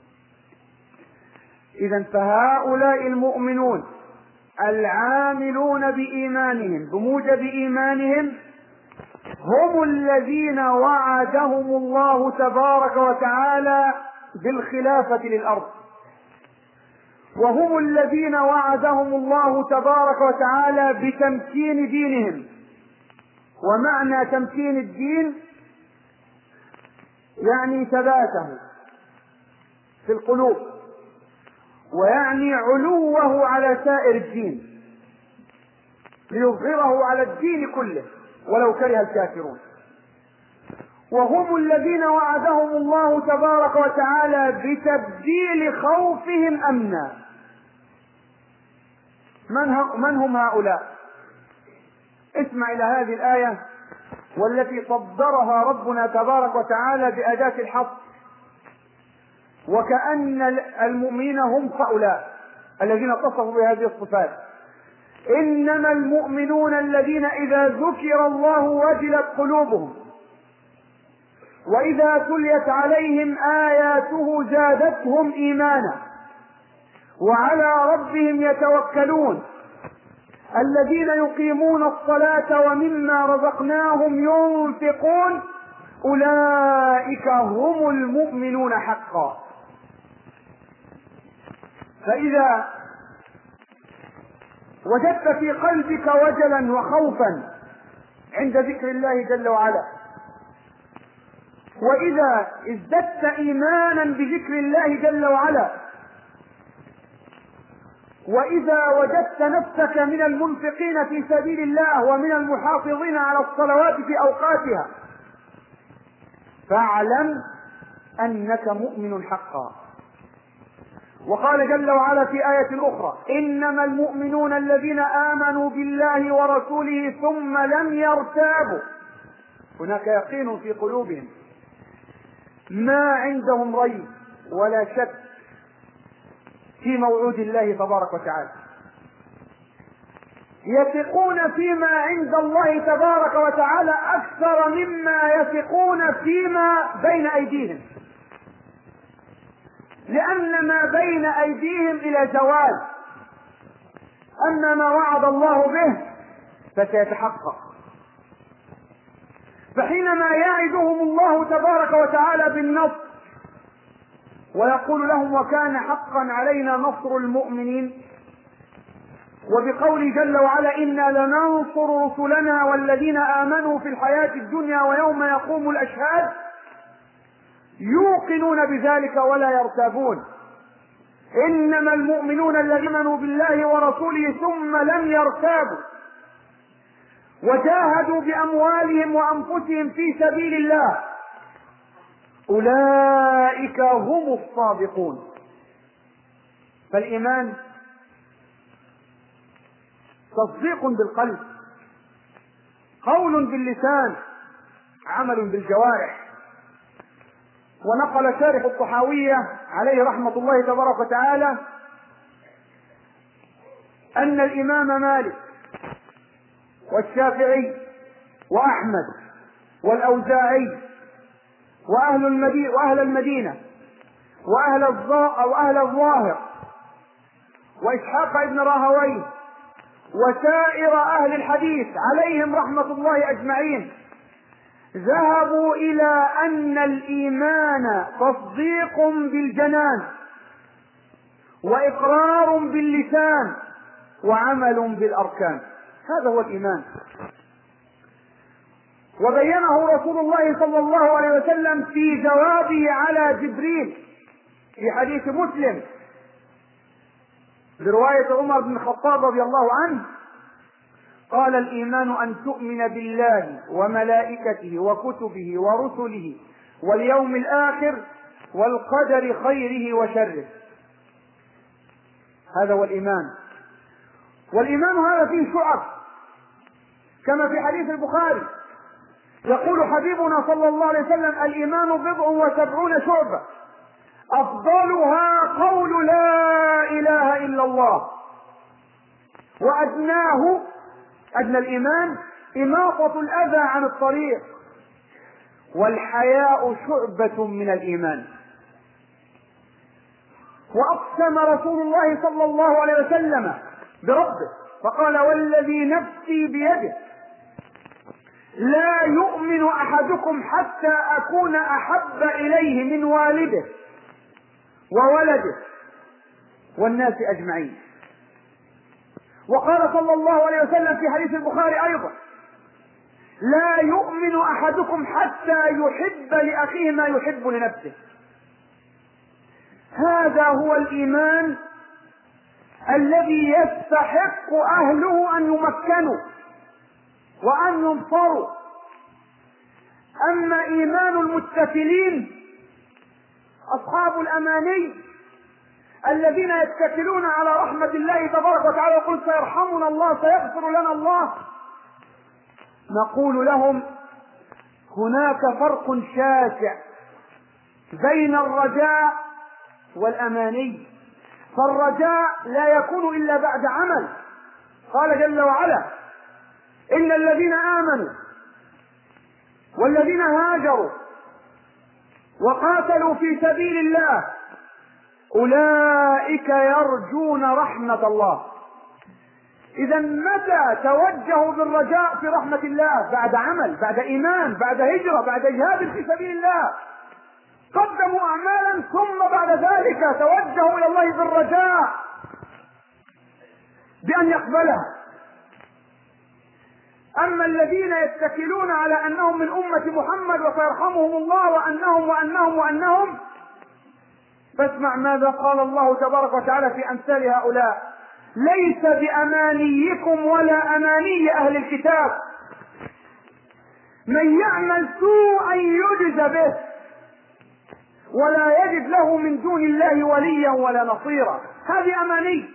إذن فهؤلاء المؤمنون العاملون بإيمانهم بموجب إيمانهم هم الذين وعدهم الله تبارك وتعالى بالخلافة للأرض، وهم الذين وعدهم الله تبارك وتعالى بتمكين دينهم. ومعنى تمكين الدين يعني ثباته في القلوب، ويعني علوه على سائر الدين ليظهره على الدين كله ولو كره الكافرون. وهم الذين وعدهم الله تبارك وتعالى بتبديل خوفهم أمنا. من هم هؤلاء؟ اسمع إلى هذه الآية والتي صدرها ربنا تبارك وتعالى بأداة الحق، وكأن المؤمنين هم هؤلاء الذين اتصفوا بهذه الصفات. إنما المؤمنون الذين إذا ذكر الله وجلت قلوبهم وإذا تليت عليهم آياته زادتهم إيمانا وعلى ربهم يتوكلون الذين يقيمون الصلاة ومما رزقناهم ينفقون أولئك هم المؤمنون حقا. فإذا وجدت في قلبك وجلا وخوفا عند ذكر الله جل وعلا، وإذا ازددت إيمانا بذكر الله جل وعلا، وإذا وجدت نفسك من المنفقين في سبيل الله ومن المحافظين على الصلوات في أوقاتها، فاعلم أنك مؤمن حقا. وقال جل وعلا في آية أخرى: إنما المؤمنون الذين آمنوا بالله ورسوله ثم لم يرتابوا. هناك يقين في قلوبهم، ما عندهم ريب ولا شك في موعود الله تبارك وتعالى، يثقون فيما عند الله تبارك وتعالى أكثر مما يثقون فيما بين أيديهم، لأن ما بين أيديهم إلى زوال، أما ما وعد الله به فسيتحقق. فحينما يعدهم الله تبارك وتعالى بالنصر ويقول لهم: وكان حقا علينا نصر المؤمنين، وبقوله جل وعلا: إنا لننصر رسلنا والذين آمنوا في الحياة الدنيا ويوم يقوم الأشهاد، يوقنون بذلك ولا يرتابون. إنما المؤمنون الذين آمنوا بالله ورسوله ثم لم يرتابوا وجاهدوا بأموالهم وأنفسهم في سبيل الله، أولئك هم الصادقون. فالإيمان تصديق بالقلب، قول باللسان، عمل بالجوارح. ونقل شارح الطحاوية عليه رحمة الله تبارك وتعالى أن الإمام مالك والشافعي وأحمد والأوزاعي وأهل المدينة وأهل الظاهر وإسحاق ابن راهويه وسائر أهل الحديث عليهم رحمة الله أجمعين ذهبوا إلى أن الإيمان تصديق بالجنان وإقرار باللسان وعمل بالأركان. هذا هو الإيمان. وبينه رسول الله صلى الله عليه وسلم في جوابه على جبريل في حديث مسلم برواية عمر بن الخطاب رضي الله عنه، قال: الإيمان أن تؤمن بالله وملائكته وكتبه ورسله واليوم الآخر والقدر خيره وشره. هذا هو الإيمان. والإيمان هذا فيه شعب، كما في حديث البخاري يقول حبيبنا صلى الله عليه وسلم: الإيمان 70 شعبة أفضلها قول لا إله إلا الله، وأدناه أدنى الإيمان إماطة الأذى عن الطريق، والحياء شعبة من الإيمان. وأقسم رسول الله صلى الله عليه وسلم بربه فقال: والذي نفسي بيده لا يؤمن أحدكم حتى أكون أحب إليه من والده وولده والناس أجمعين. وقال صلى الله عليه وسلم في حديث البخاري أيضا: لا يؤمن أحدكم حتى يحب لأخيه ما يحب لنفسه. هذا هو الإيمان الذي يستحق أهله أن يمكنوا وأن ينصروا. أما إيمان المتكلين أصحاب الأماني الذين يتكلون على رحمة الله تبارك وتعالى ويقول: سيرحمنا الله، سيغفر لنا الله، نقول لهم: هناك فرق شاسع بين الرجاء والأماني. فالرجاء لا يكون إلا بعد عمل، قال جل وعلا: إن الذين آمنوا والذين هاجروا وقاتلوا في سبيل الله أولئك يرجون رحمة الله. إذا متى توجهوا بالرجاء في رحمة الله؟ بعد عمل، بعد إيمان، بعد هجرة، بعد جهاد في سبيل الله، قدموا أعمالا، ثم بعد ذلك توجهوا إلى الله بالرجاء بأن يقبلها. أما الذين يتكلون على أنهم من أمة محمد وسيرحمهم الله وأنهم فاسمع ماذا قال الله تبارك وتعالى في أمثال هؤلاء: ليس بأمانيكم ولا أماني أهل الكتاب من يعمل سوءا يجز به ولا يجد له من دون الله وليا ولا نصيرا. هذه أماني.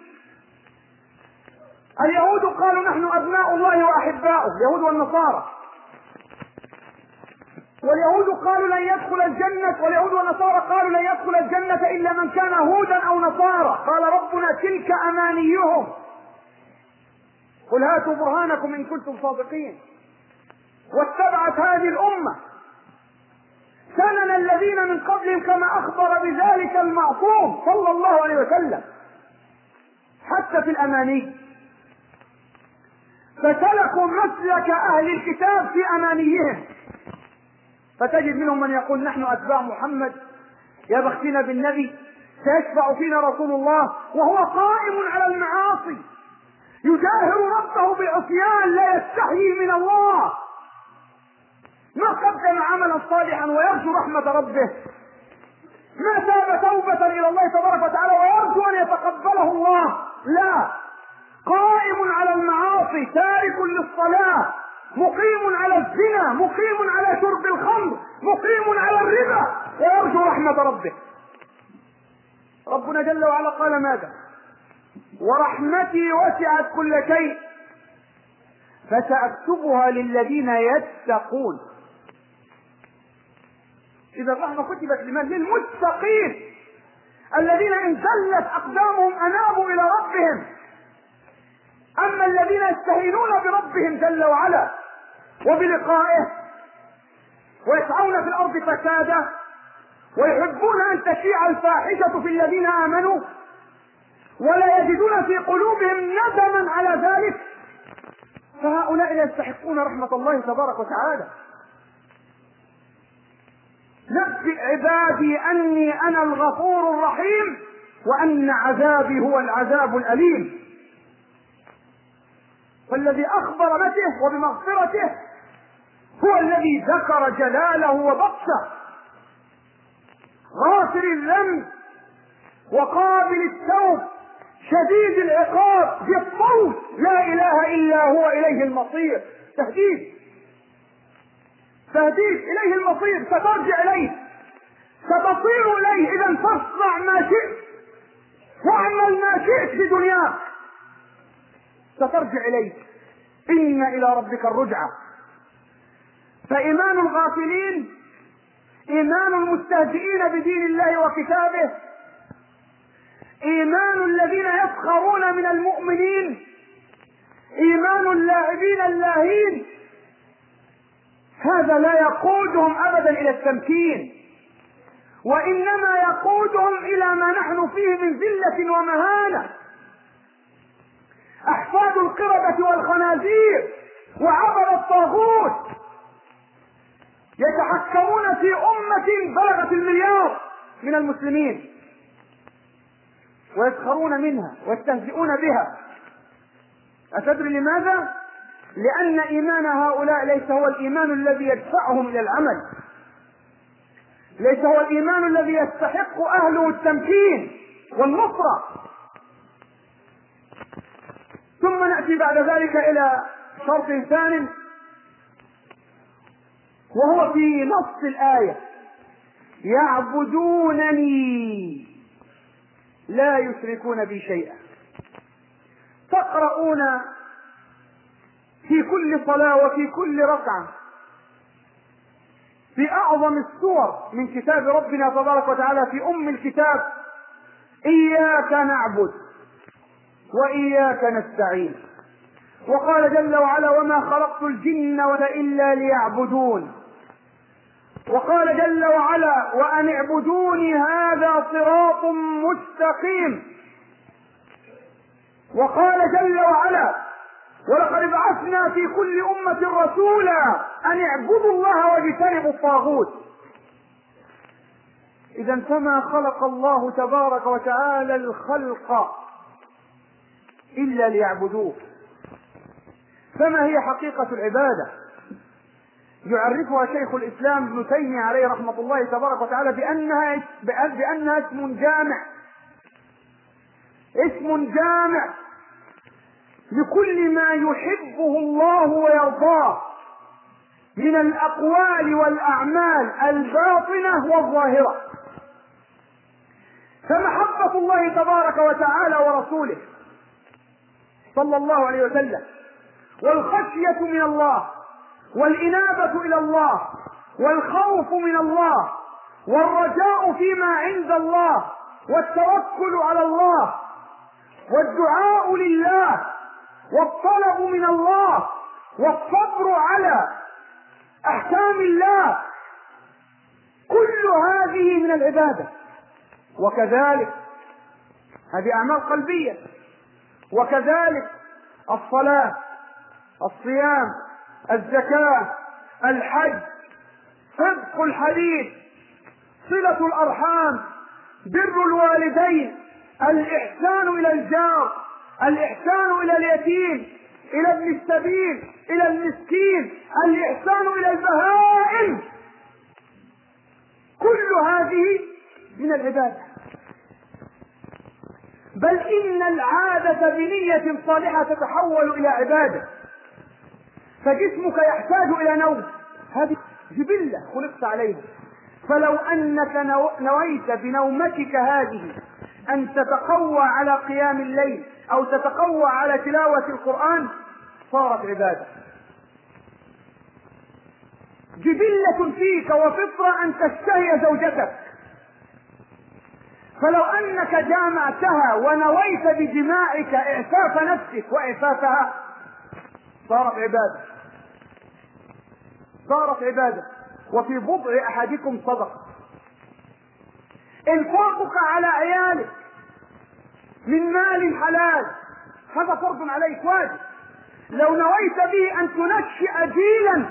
اليهود قالوا نحن أبناء الله وأحباؤه، اليهود والنصارى، واليهود قالوا لن يدخل الجنة، واليهود والنصارى قالوا لن يدخل الجنة إلا من كان هودا أو نصارى. قال ربنا: تلك أمانيهم قل هاتوا برهانكم إن كنتم صادقين. واتبعت هذه الأمة سنن الذين من قبلهم كما أخبر بذلك المعصوم صلى الله عليه وسلم، حتى في الأماني. فسلكوا مسلك أهل الكتاب في أمانيهم، فتجد منهم من يقول نحن أتباع محمد، يا بختنا بالنبي، سيشفع فينا رسول الله، وهو قائم على المعاصي يجاهر ربه بالعصيان لا يستحيي من الله، ما قدم عملا صالحا ويرجو رحمة ربه، ما تاب توبة إلى الله تبارك وتعالى ويرجو أن يتقبله الله، لا، قائم على المعاصي، تارك للصلاة، مقيم على الزنا، مقيم على شرب الخمر، مقيم على الربا، ويرجو رحمة ربه. ربنا جل وعلا قال ماذا؟ ورحمتي وسعت كل شيء فسأكتبها للذين يتقون. إذا الرحمة كتبت لمن؟ للمتقين الذين إن زلت أقدامهم أنابوا إلى ربهم. أما الذين يستهينون بربهم جل وعلا وبلقائه ويسعون في الأرض فسادا ويحبون أن تشيع الفاحشة في الذين آمنوا ولا يجدون في قلوبهم ندما على ذلك، فهؤلاء لا يستحقون رحمة الله تبارك وتعالى. نبئ عبادي أني أنا الغفور الرحيم وأن عذابي هو العذاب الأليم. فالذي أخبر به وبمغفرته هو الذي ذكر جلاله وبطشه، غافر الذنب وقابل التوب شديد العقاب ذي الطول، لا إله إلا هو إليه المصير. تهديد إليه المصير، سترجع إليه، ستصير إليه. إذا فاصنع ما شئت واعمل ما شئت في دنياك، سترجع إليه. إن إلى ربك الرجعة. فإيمان الغافلين إيمان المستهزئين بدين الله وكتابه، إيمان الذين يسخرون من المؤمنين، إيمان اللاعبين اللاهين. هذا لا يقودهم أبدا إلى التمكين، وإنما يقودهم إلى ما نحن فيه من ذلة ومهانة. أحفاد القردة والخنازير وعبر الطاغوت يتحكمون في أمة بلغت المليار من المسلمين ويسخرون منها ويستهزئون بها. أتدري لماذا؟ لأن إيمان هؤلاء ليس هو الإيمان الذي يدفعهم إلى العمل، ليس هو الإيمان الذي يستحق أهله التمكين والنصرة. ثم نأتي بعد ذلك إلى شرط ثاني، وهو في نص الآية: يعبدونني لا يشركون بي شيئا. تقرؤون في كل صلاة وفي كل ركعة في أعظم السور من كتاب ربنا تبارك وتعالى، في أم الكتاب: إياك نعبد وإياك نستعين. وقال جل وعلا وما خلقت الجن والإنس إلا ليعبدون. وقال جل وعلا وأن اعبدوني هذا صراط مستقيم. وقال جل وعلا ولقد بعثنا في كل أمة رسولا أن اعبدوا الله واجتنبوا الطاغوت. إذا فما خلق الله تبارك وتعالى الخلق إلا ليعبدوه. فما هي حقيقة العبادة؟ يعرفها شيخ الإسلام ابن تيمية عليه رحمة الله تبارك وتعالى بأنها اسم جامع، اسم جامع لكل ما يحبه الله ويرضاه من الأقوال والأعمال الباطنة والظاهرة. فمحبة الله تبارك وتعالى ورسوله صلى الله عليه وسلم، والخشية من الله، والإنابة إلى الله، والخوف من الله، والرجاء فيما عند الله، والتوكل على الله، والدعاء لله، والطلب من الله، والصبر على أحكام الله، كل هذه من العبادة. وكذلك هذه أعمال قلبية، وكذلك الصلاة، الصيام، الزكاة، الحج، صدق الحديث، صلة الأرحام، بر الوالدين، الإحسان إلى الجار، الإحسان إلى اليتيم، إلى ابن السبيل، إلى المسكين، الإحسان إلى البهائم، كل هذه من العبادة. بل إن العادة بنية صالحة تتحول إلى عبادة. فجسمك يحتاج إلى نوم، هذه جبلة خلقت عليها. فلو أنك نويت بنومتك هذه أن تتقوى على قيام الليل أو تتقوى على تلاوة القرآن صارت عبادة. جبلة فيك وفطرة أن تشتهي زوجتك، فلو أنك جامعتها ونويت بجماعك إعفاف نفسك وإعفافها صارت عبادة، صارت عبادة. وفي بضع أحدكم صدقة. إنفاقك على عيالك من مال حلال هذا فرض عليك واجب. لو نويت به أن تنشئ جيلا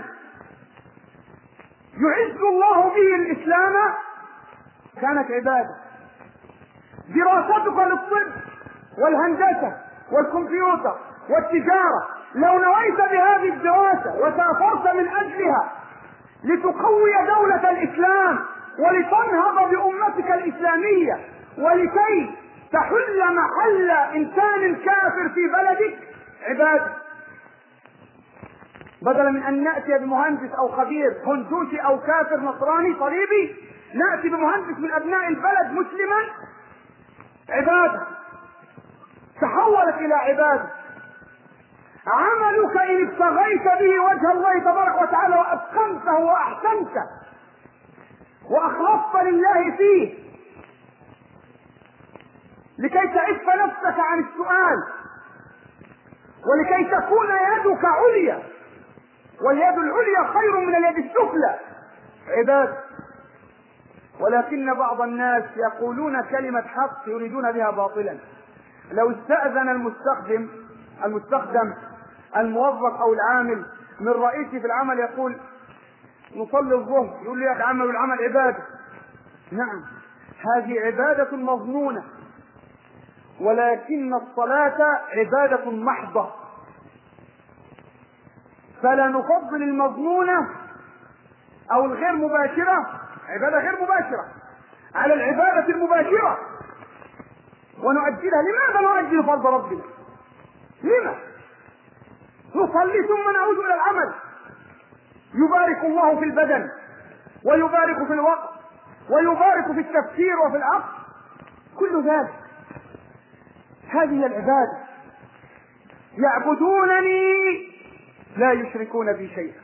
يعز الله به الإسلام كانت عبادة. دراستك للطب والهندسة والكمبيوتر والتجارة لو نويت بهذه الدراسة وسافرت من أجلها لتقوي دولة الإسلام ولتنهض بأمتك الإسلامية ولكي تحل محل إنسان كافر في بلدك عبادة. بدلا من أن نأتي بمهندس أو خبير هندوسي أو كافر نصراني صليبي، نأتي بمهندس من أبناء البلد مسلما، عبادة تحولت إلى عبادة. عملك إن ابتغيت به وجه الله تبارك وتعالى وأتقنته وأحسنته وأخلصت لله فيه لكي تعف نفسك عن السؤال ولكي تكون يدك عليا، واليد العليا خير من اليد السفلى، عبادة. ولكن بعض الناس يقولون كلمة حق يريدون بها باطلا. لو استأذن المستخدم الموظف أو العامل من رئيسه في العمل يقول نصلي الظهر، يقول لي يا أخي عمل العمل عبادة. نعم هذه عبادة مظنونة، ولكن الصلاة عبادة محضة. فلا نفضل المظنونة أو الغير مباشرة، عبادة غير مباشرة، على العبادة المباشرة ونؤجلها. لماذا نؤجل فرض ربنا؟ لما نصلي ثم نعود إلى العمل؟ يبارك الله في البدن ويبارك في الوقت ويبارك في التفكير وفي العقل، كل ذلك هذه العبادة. يعبدونني لا يشركون بي شيئا.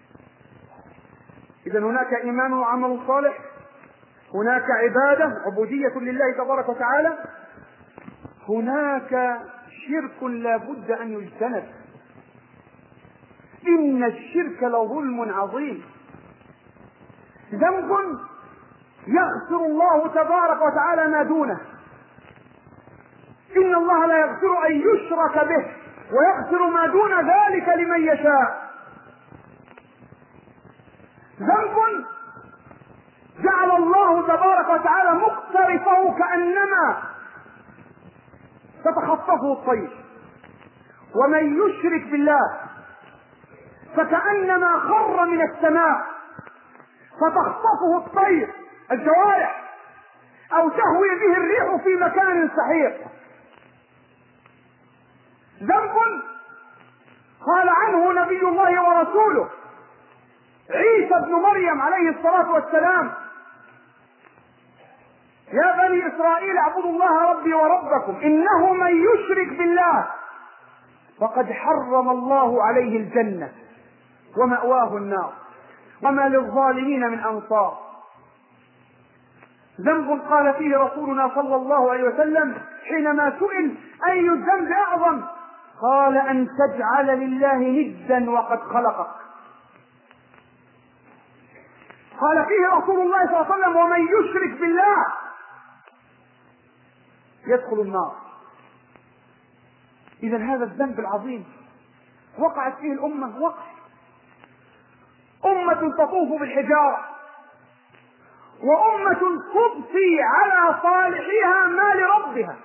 إذا هناك إيمان وعمل صالح، هناك عبادة عبودية لله تبارك وتعالى، هناك شرك لا بد أن يجتنب. إن الشرك لظلم عظيم، ذنب يغفر الله تبارك وتعالى ما دونه. إن الله لا يغفر أن يشرك به ويغفر ما دون ذلك لمن يشاء. ذنب جعل الله تبارك وتعالى مقترفه كأنما تتخطفه الطير، ومن يشرك بالله فكأنما خر من السماء فتخطفه الطير الجوارح أو تهوي به الريح في مكان سحيق. ذنب قال عنه نبي الله ورسوله عيسى ابن مريم عليه الصلاة والسلام: يا بني إسرائيل اعبدوا الله ربي وربكم إنه من يشرك بالله فقد حرم الله عليه الجنة ومأواه النار وما للظالمين من أنصار. ذنب قال فيه رسولنا صلى الله عليه وسلم حينما سئل أي الذنب أعظم قال: أن تجعل لله ندا وقد خلقك. قال فيه رسول الله صلى الله عليه وسلم: ومن يشرك بالله يدخل النار. إذا هذا الذنب العظيم وقعت فيه الأمة أمة تطوف بالحجارة، وأمة تضفي على صالحها ما لربها.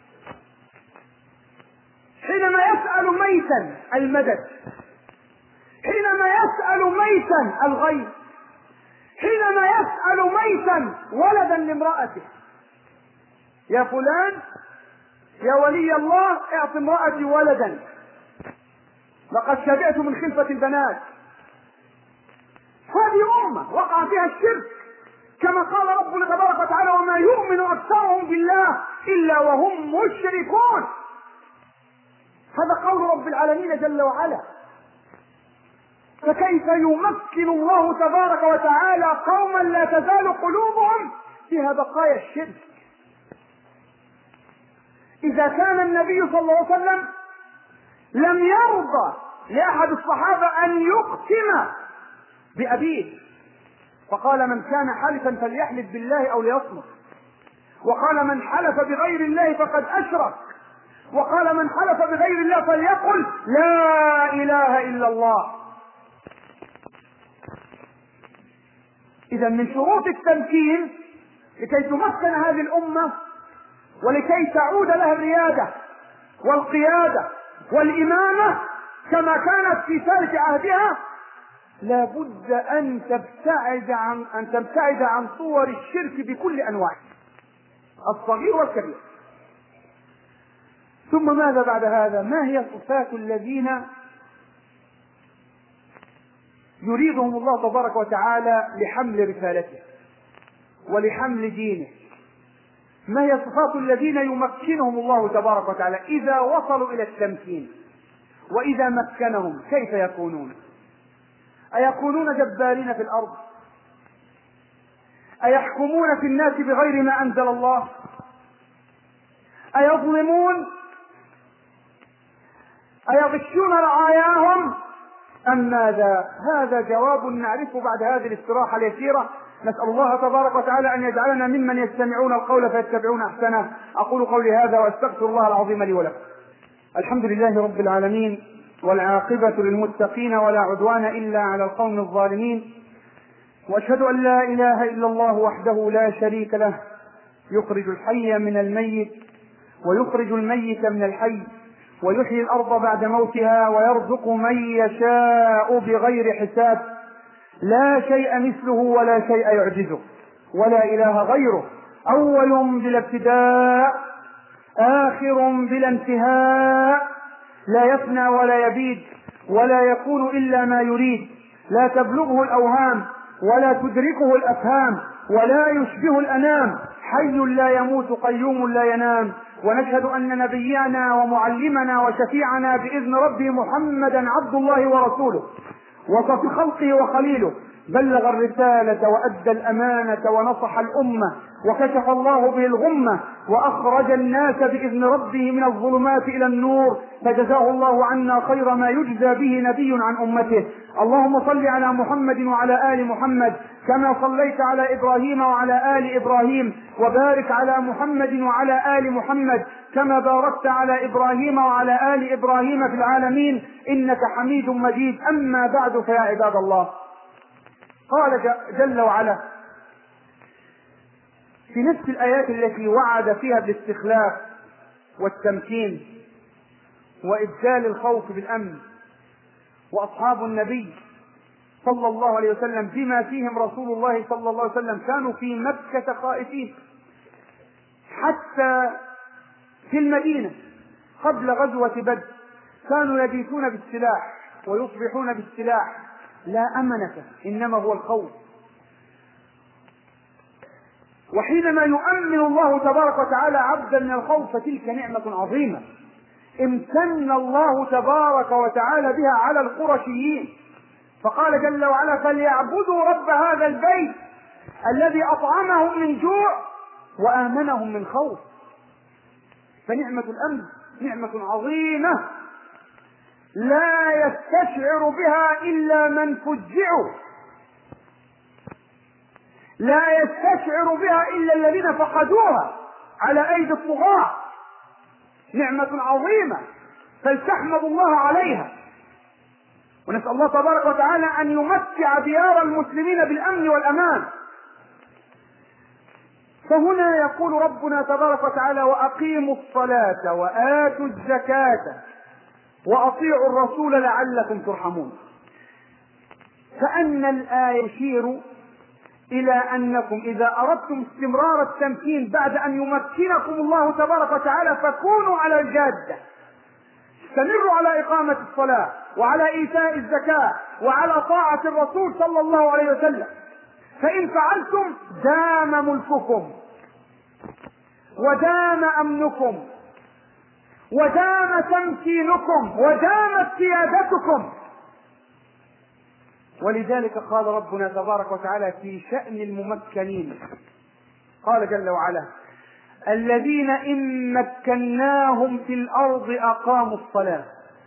حينما يسأل ميتا المدد، حينما يسأل ميتا الغيث، حينما يسأل ميتا ولدا لامرأته: يا فلان يا ولي الله اعط امرأتي ولدا لقد شبعت من خلفة البنات. هذه أمة وقع فيها الشرك، كما قال ربنا تبارك وتعالى: وما يؤمن أكثرهم بالله إلا وهم مشركون. هذا قول رب العالمين جل وعلا. فكيف يمكن الله تبارك وتعالى قوما لا تزال قلوبهم فيها بقايا الشرك؟ إذا كان النبي صلى الله عليه وسلم لم يرضى لأحد الصحابة أن يقسم بأبيه، فقال: من كان حالفا فليحلف بالله أو ليصمت، وقال: من حلف بغير الله فقد أشرك، وقال: من حلف بغير الله فليقل لا إله إلا الله. إذا من شروط التمكين لكي تمكن هذه الأمة ولكي تعود لها الريادة والقيادة والإمامة كما كانت في ثالث عهدها، لا بد أن تبتعد عن صور الشرك بكل أنواعه الصغير والكبير. ثم ماذا بعد هذا؟ ما هي صفات الذين يريدهم الله تبارك وتعالى لحمل رسالته ولحمل دينه؟ ما هي صفات الذين يمكنهم الله تبارك وتعالى إذا وصلوا إلى التمكين؟ وإذا مكنهم كيف يكونون؟ أيكونون جبارين في الأرض؟ أيحكمون في الناس بغير ما أنزل الله؟ أيظلمون؟ أيغشون رعاياهم أم ماذا؟ هذا جواب نعرفه بعد هذه الاستراحة اليسيرة. نسأل الله تبارك وتعالى أن يجعلنا ممن يستمعون القول فيتبعون أحسنه. أقول قولي هذا وأستغفر الله العظيم لي ولكم. الحمد لله رب العالمين، والعاقبة للمتقين ولا عدوان إلا على القوم الظالمين، وأشهد أن لا إله إلا الله وحده لا شريك له، يخرج الحي من الميت ويخرج الميت من الحي، ويحيي الأرض بعد موتها، ويرزق من يشاء بغير حساب، لا شيء مثله ولا شيء يعجزه، ولا إله غيره، أول بلا ابتداء آخر بلا انتهاء، لا يفنى ولا يبيد ولا يكون إلا ما يريد، لا تبلغه الأوهام ولا تدركه الأفهام ولا يشبه الأنام، حي لا يموت قيوم لا ينام. ونشهد أن نبينا ومعلمنا وشفيعنا بإذن ربه محمدا عبد الله ورسوله وصفي خلقه وخليله، بلغ الرسالة وأدى الأمانة ونصح الأمة وكشف الله به الغمة وأخرج الناس بإذن ربه من الظلمات إلى النور، فجزاه الله عنا خير ما يجزى به نبي عن أمته. اللهم صل على محمد وعلى آل محمد كما صليت على إبراهيم وعلى آل إبراهيم، وبارك على محمد وعلى آل محمد كما باركت على إبراهيم وعلى آل إبراهيم في العالمين إنك حميد مجيد. أما بعد، فيا عباد الله، قال جل وعلا في نفس الآيات التي وعد فيها بالاستخلاف والتمكين وإبدال الخوف بالأمن، وأصحاب النبي صلى الله عليه وسلم بما فيهم رسول الله صلى الله عليه وسلم كانوا في مكة خائفين، حتى في المدينة قبل غزوة بدر كانوا يبيتون بالسلاح ويصبحون بالسلاح، لا أمن فيه، إنما هو الخوف. وحينما يؤمن الله تبارك وتعالى عبدا من الخوف فتلك نعمة عظيمة امتن الله تبارك وتعالى بها على القرشيين، فقال جل وعلا: فليعبدوا رب هذا البيت الذي أطعمهم من جوع وآمنهم من خوف. فنعمة الأمن نعمة عظيمة لا يستشعر بها إلا من فجعوا، لا يستشعر بها إلا الذين فقدوها على أيدي الطغاة. نعمة عظيمة فلتحمد الله عليها، ونسأل الله تبارك وتعالى أن يمتع ديار المسلمين بالأمن والأمان. فهنا يقول ربنا تبارك وتعالى: وأقيموا الصلاة وآتوا الزكاة وأطيعوا الرسول لعلكم ترحمون. فأن الآية تشير إلى أنكم إذا أردتم استمرار التمكين بعد أن يمكنكم الله تبارك وتعالى فكونوا على الجادة، استمروا على إقامة الصلاة وعلى إيتاء الزكاة وعلى طاعة الرسول صلى الله عليه وسلم، فإن فعلتم دام ملككم ودام أمنكم ودام تمكينكم ودامت سيادتكم. ولذلك قال ربنا تبارك وتعالى في شأن الممكنين، قال جل وعلا: الذين إن مكناهم في الأرض أقاموا الصلاة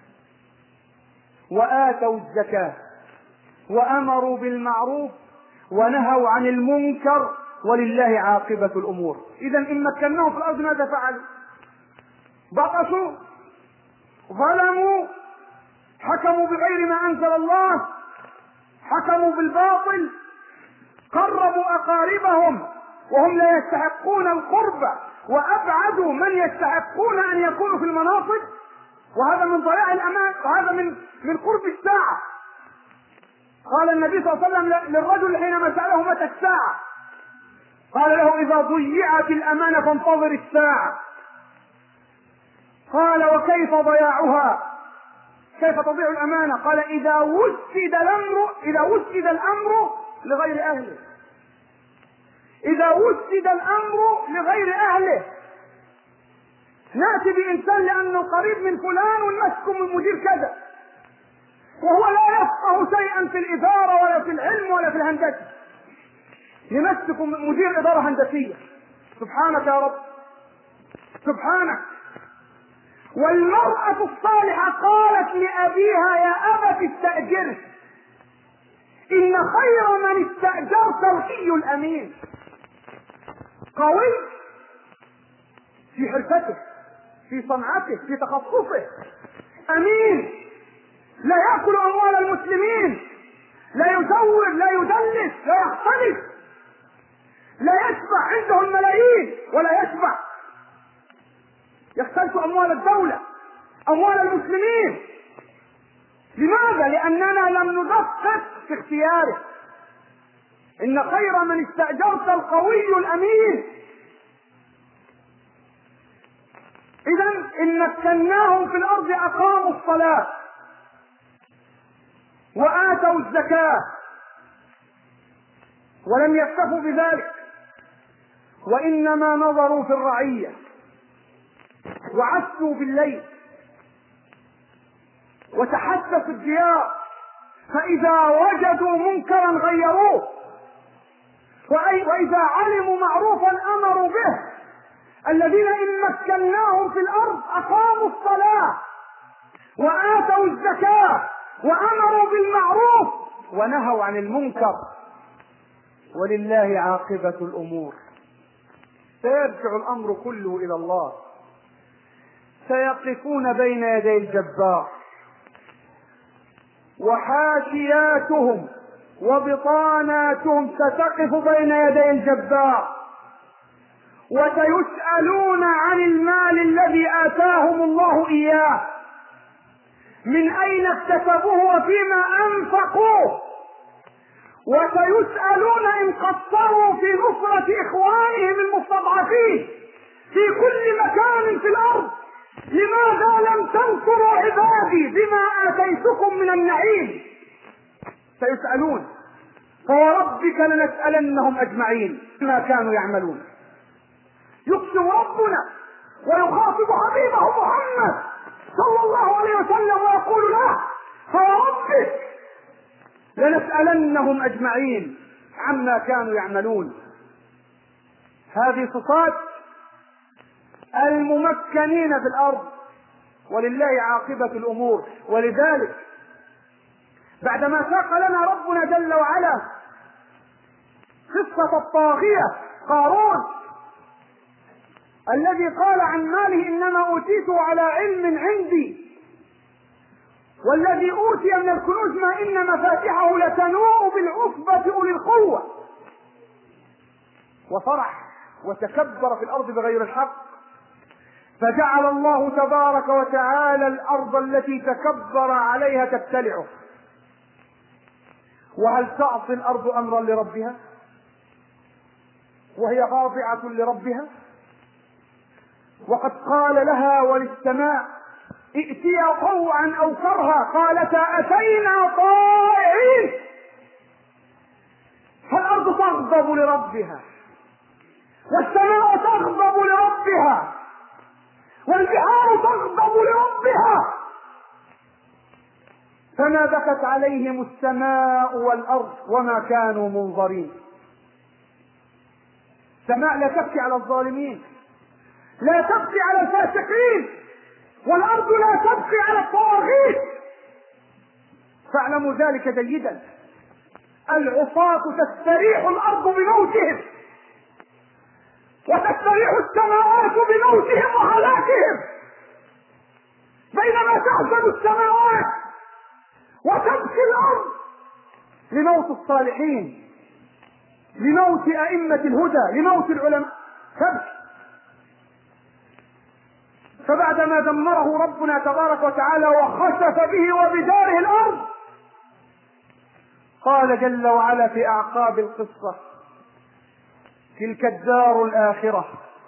وآتوا الزكاة وأمروا بالمعروف ونهوا عن المنكر ولله عاقبة الأمور. إذا إن مكناهم في الأرض ماذا فعلوا؟ بطشوا، ظلموا، حكموا بغير ما أنزل الله، حكموا بالباطل، قربوا أقاربهم وهم لا يستحقون القربة وأبعدوا من يستحقون أن يكونوا في المناصب، وهذا من ضياع الأمان، وهذا من قرب الساعة. قال النبي صلى الله عليه وسلم للرجل حينما سأله متى الساعة قال له: إذا ضيعت الأمانة فانتظر الساعة. قال: وكيف ضياعها؟ كيف تضيع الأمانة؟ قال: إذا وسد الأمر لغير أهله، إذا وسد الأمر لغير أهله. نأتي بإنسان لأنه قريب من فلان ونمسكه من مدير كذا، وهو لا يفقه شيئا في الإدارة ولا في العلم ولا في الهندسة، نمسكه مدير إدارة هندسية. سبحانك يا رب، سبحانك. والمرأة الصالحة قالت لأبيها: يا أبت استأجره، إن خير من استأجرت القوي الأمين. قوي في حرفته، في صنعته، في تخصصه، أمين، لا يأكل أموال المسلمين، لا يزور، لا يدلس، لا يختلف، لا يشبع، عنده الملايين ولا يشبع، يختلف أموال الدولة، أموال المسلمين. لماذا؟ لأننا لم ندقق في اختياره. إن خير من استأجرت القوي الأمين. إذن إن مكناهم في الأرض أقاموا الصلاة وآتوا الزكاة، ولم يكتفوا بذلك، وإنما نظروا في الرعية وعسوا بالليل وتحسسوا الديار، فإذا وجدوا منكرا غيروه، وإذا علموا معروفا أمروا به، الذين إن مكناهم في الأرض أقاموا الصلاة وآتوا الزكاة وأمروا بالمعروف ونهوا عن المنكر، ولله عاقبة الأمور. سيرجع الأمر كله إلى الله. سيقفون بين يدي الجبار، وحاشياتهم وبطاناتهم ستقف بين يدي الجبار، وسيسألون عن المال الذي آتاهم الله إياه، من أين اكتسبوه وفيما أنفقوه، وسيسألون إن قصروا في نصرة إخوانهم المستضعفين في كل مكان في الأرض، لماذا لم تنصروا عبادي بما آتيتكم من النعيم؟ سيسألون. فوربك لنسألنهم أجمعين ما كانوا يعملون. يقسم ربنا ويخاطب حبيبه محمد صلى الله عليه وسلم ويقول له: فوربك لنسألنهم أجمعين عما كانوا يعملون. هذه صفات الممكنين في الأرض، ولله عاقبة الأمور. ولذلك بعدما ساق لنا ربنا جل وعلا قصة الطاغية قارون الذي قال عن ماله: إنما أوتيته على علم عندي، والذي أوتي من الكنوز ما إن مفاتحه لتنوء بالعصبة أولي القوة، وفرح وتكبر في الأرض بغير الحق، فجعل الله تبارك وتعالى الأرض التي تكبر عليها تبتلعه. وهل تعصي الأرض أمرا لربها وهي خاضعة لربها؟ وقد قال لها وللسماء: ائتيا طوعا أو كرها، قالتا أتينا طائعين. فالأرض تغضب لربها، والسماء تغضب لربها، والبحار تغضب لربها، فما بكت عليهم السماء والأرض وما كانوا منظرين. السماء لا تبكي على الظالمين، لا تبكي على الفاسقين، والأرض لا تبكي على الطواغيت. فاعلموا ذلك جيدا. العصاة تستريح الأرض بموتهم، وتستريح السماوات بموتهم وهلاكهم، بينما تحزن السماوات وتبكي الأرض لموت الصالحين، لموت أئمة الهدى، لموت العلماء، تبكي. فبعدما دمره ربنا تبارك وتعالى وخسف به وبداره الأرض، قال جل وعلا في أعقاب القصة: تلك الدار الآخرة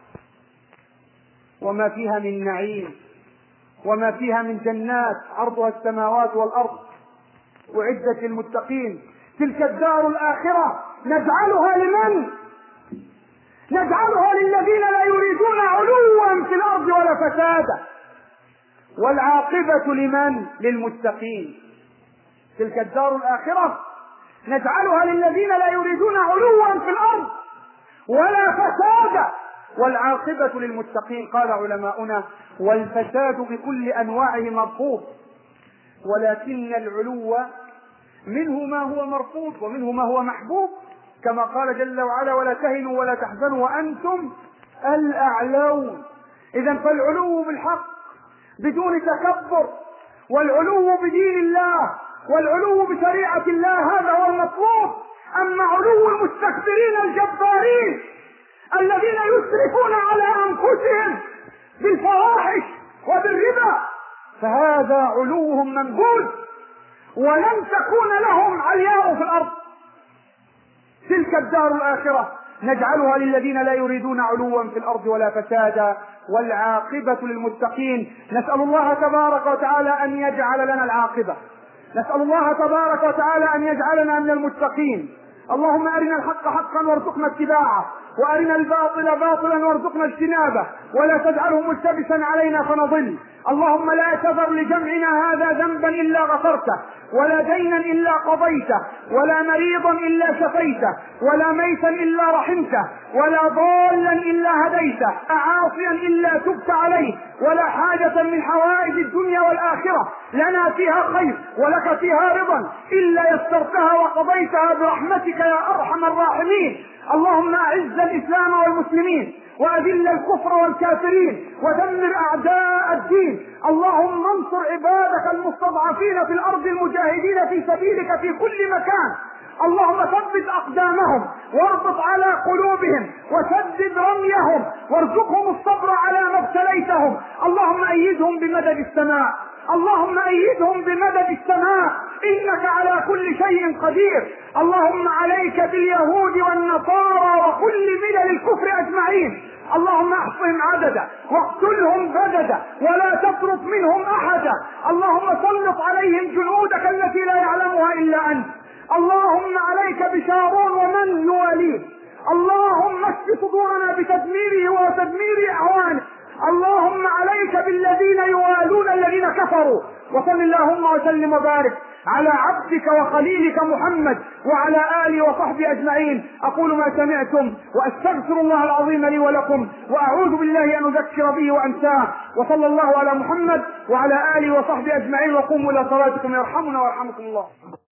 وما فيها من نعيم، وما فيها من جنات عرضها السماوات والأرض أعدت للمتقين. تلك الدار الآخرة نجعلها لمن؟ نجعلها للذين لا يريدون علوا في الأرض ولا فسادا، والعاقبة لمن؟ للمتقين. تلك الدار الآخرة نجعلها للذين لا يريدون علوا في الأرض ولا فسادا، والعاقبة للمتقين. قال علماؤنا: والفساد بكل أنواعه مرفوض، ولكن العلو منه ما هو مرفوض ومنه ما هو محبوب، كما قال جل وعلا: ولا تهنوا ولا تحزنوا وأنتم الأعلون. إذن فالعلو بالحق بدون تكبر، والعلو بدين الله، والعلو بشريعة الله، هذا هو المطلوب. أما علو المستكبرين الجبارين الذين يسرفون على أنفسهم بالفواحش وبالربا، فهذا علوهم منبوذ، ولن تكون لهم علياء في الأرض. تلك الدار الآخرة نجعلها للذين لا يريدون علوا في الأرض ولا فسادا، والعاقبة للمتقين. نسأل الله تبارك وتعالى أن يجعل لنا العاقبة، نسأل الله تبارك وتعالى أن يجعلنا من المتقين. اللهم أرنا الحق حقا وارزقنا اتباعه، وأرنا الباطل باطلا وارزقنا اجتنابه، ولا تجعله ملتبسا علينا فنضل. اللهم لا تذر لجمعنا هذا ذنبا إلا غفرته، ولا دينا إلا قضيته، ولا مريضا إلا شفيته، ولا ميتا إلا رحمته، ولا ضالا إلا هديته. ابتليته عاصيا إلا تبت عليه، ولا حاجة من حوائج الدنيا والآخرة لنا فيها خير ولك فيها رضا إلا يسرتها وقضيتها برحمتك يا أرحم الراحمين. اللهم أعز الإسلام والمسلمين وأذل الكفر والكافرين ودمر أعداء الدين. اللهم انصر عبادك المستضعفين في الأرض المجاهدين في سبيلك في كل مكان. اللهم ثبت أقدامهم واربط على قلوبهم وسدد رميهم وارزقهم الصبر على ما ابتليتهم. اللهم أيدهم بمدد السماء، اللهم أيدهم بمدد السماء، إنك على كل شيء قدير. اللهم عليك باليهود والنصارى وكل ملل الكفر أجمعين. اللهم احصهم عددا واقتلهم بددا ولا تترك منهم أحدا. اللهم سلط عليهم جنودك التي لا يعلمها إلا أنت. اللهم عليك بشارون ومن يواليه. اللهم اشف صدورنا بتدميره وتدمير أعوانه. اللهم عليك بالذين يوالون الذين كفروا. وصل اللهم وسلم وبارك على عبدك وخليلك محمد وعلى آله وصحبه أجمعين. أقول ما سمعتم وأستغفر الله العظيم لي ولكم وأعوذ بالله أن أذكر به وأنساه. وصلى الله على محمد وعلى آله وصحبه أجمعين. وقوموا إلى صلاتكم يرحمنا ويرحمكم الله.